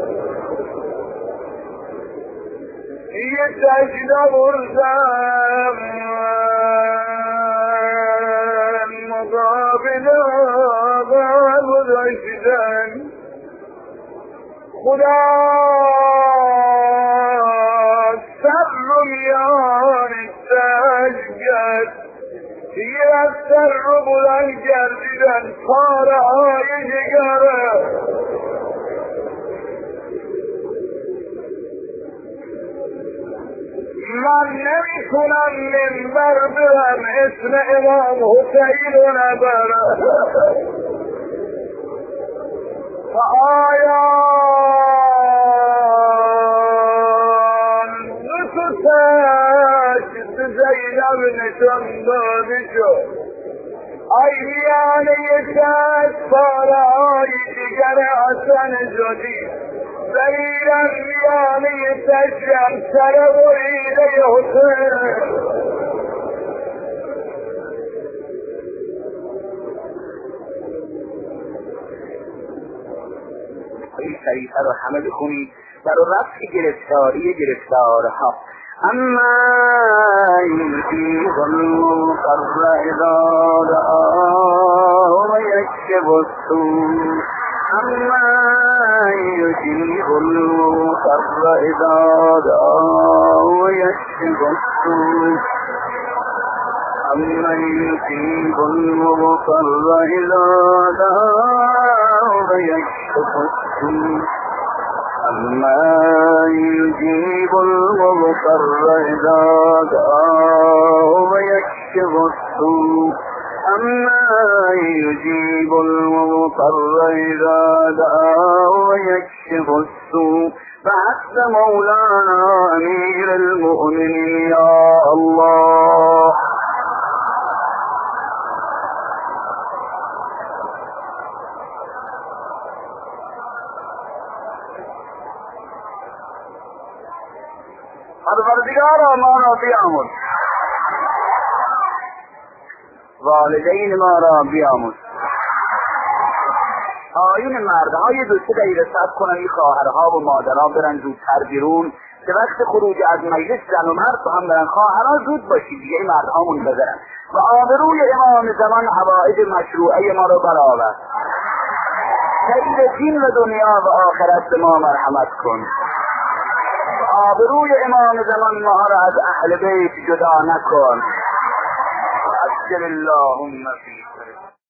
یه تک نبرزم مقابل آقا گذاشتن. خدا سر رو میان سج کرد، یه از سر رو بلند کردیدن پاره های جگره. من نمیتونم منبر برم اسم امام حسین رو نبرم. آیا تو تشت زینب نشان داده شد، ای میانه یه شد پاره های دیگر حسن جدی، زیرن میانه یه تشم سر بریده حسین. این شریفه رو همه بخونید برای رفع گرفتاری گرفتارها. اما یجیب المضطر اذا دعاه ویکشف السوء اما یجیب المضطر اذا دعاه ویکشف السوء اما یجیب المضطر اذا دعاه ویکشف السوء أما يجيب المضطر إذا دعاه ويكشف السوء أما يجيب المضطر إذا دعاه ويكشف السوء فحسب مولانا أمير المؤمنين يا الله. پروردگارا ما را بیامرز، والدین ما را بیامرز. آیین مردهای دو سه دقیقه صبر کنن این خواهرها و مادرها برن زودتر بیرون که وقت خروج از مجلس زن و مرد هم برن. خواهرها زود باشید دیگه، این مردها منتظرن. و آبروی امام زمان حوائج مشروعه ما رو برآور. سید دین و دنیا و آخرت به ما مرحمت کن. آبروی امام زمان ما را از اهل بیت جدا نکن. عجل اللهم فی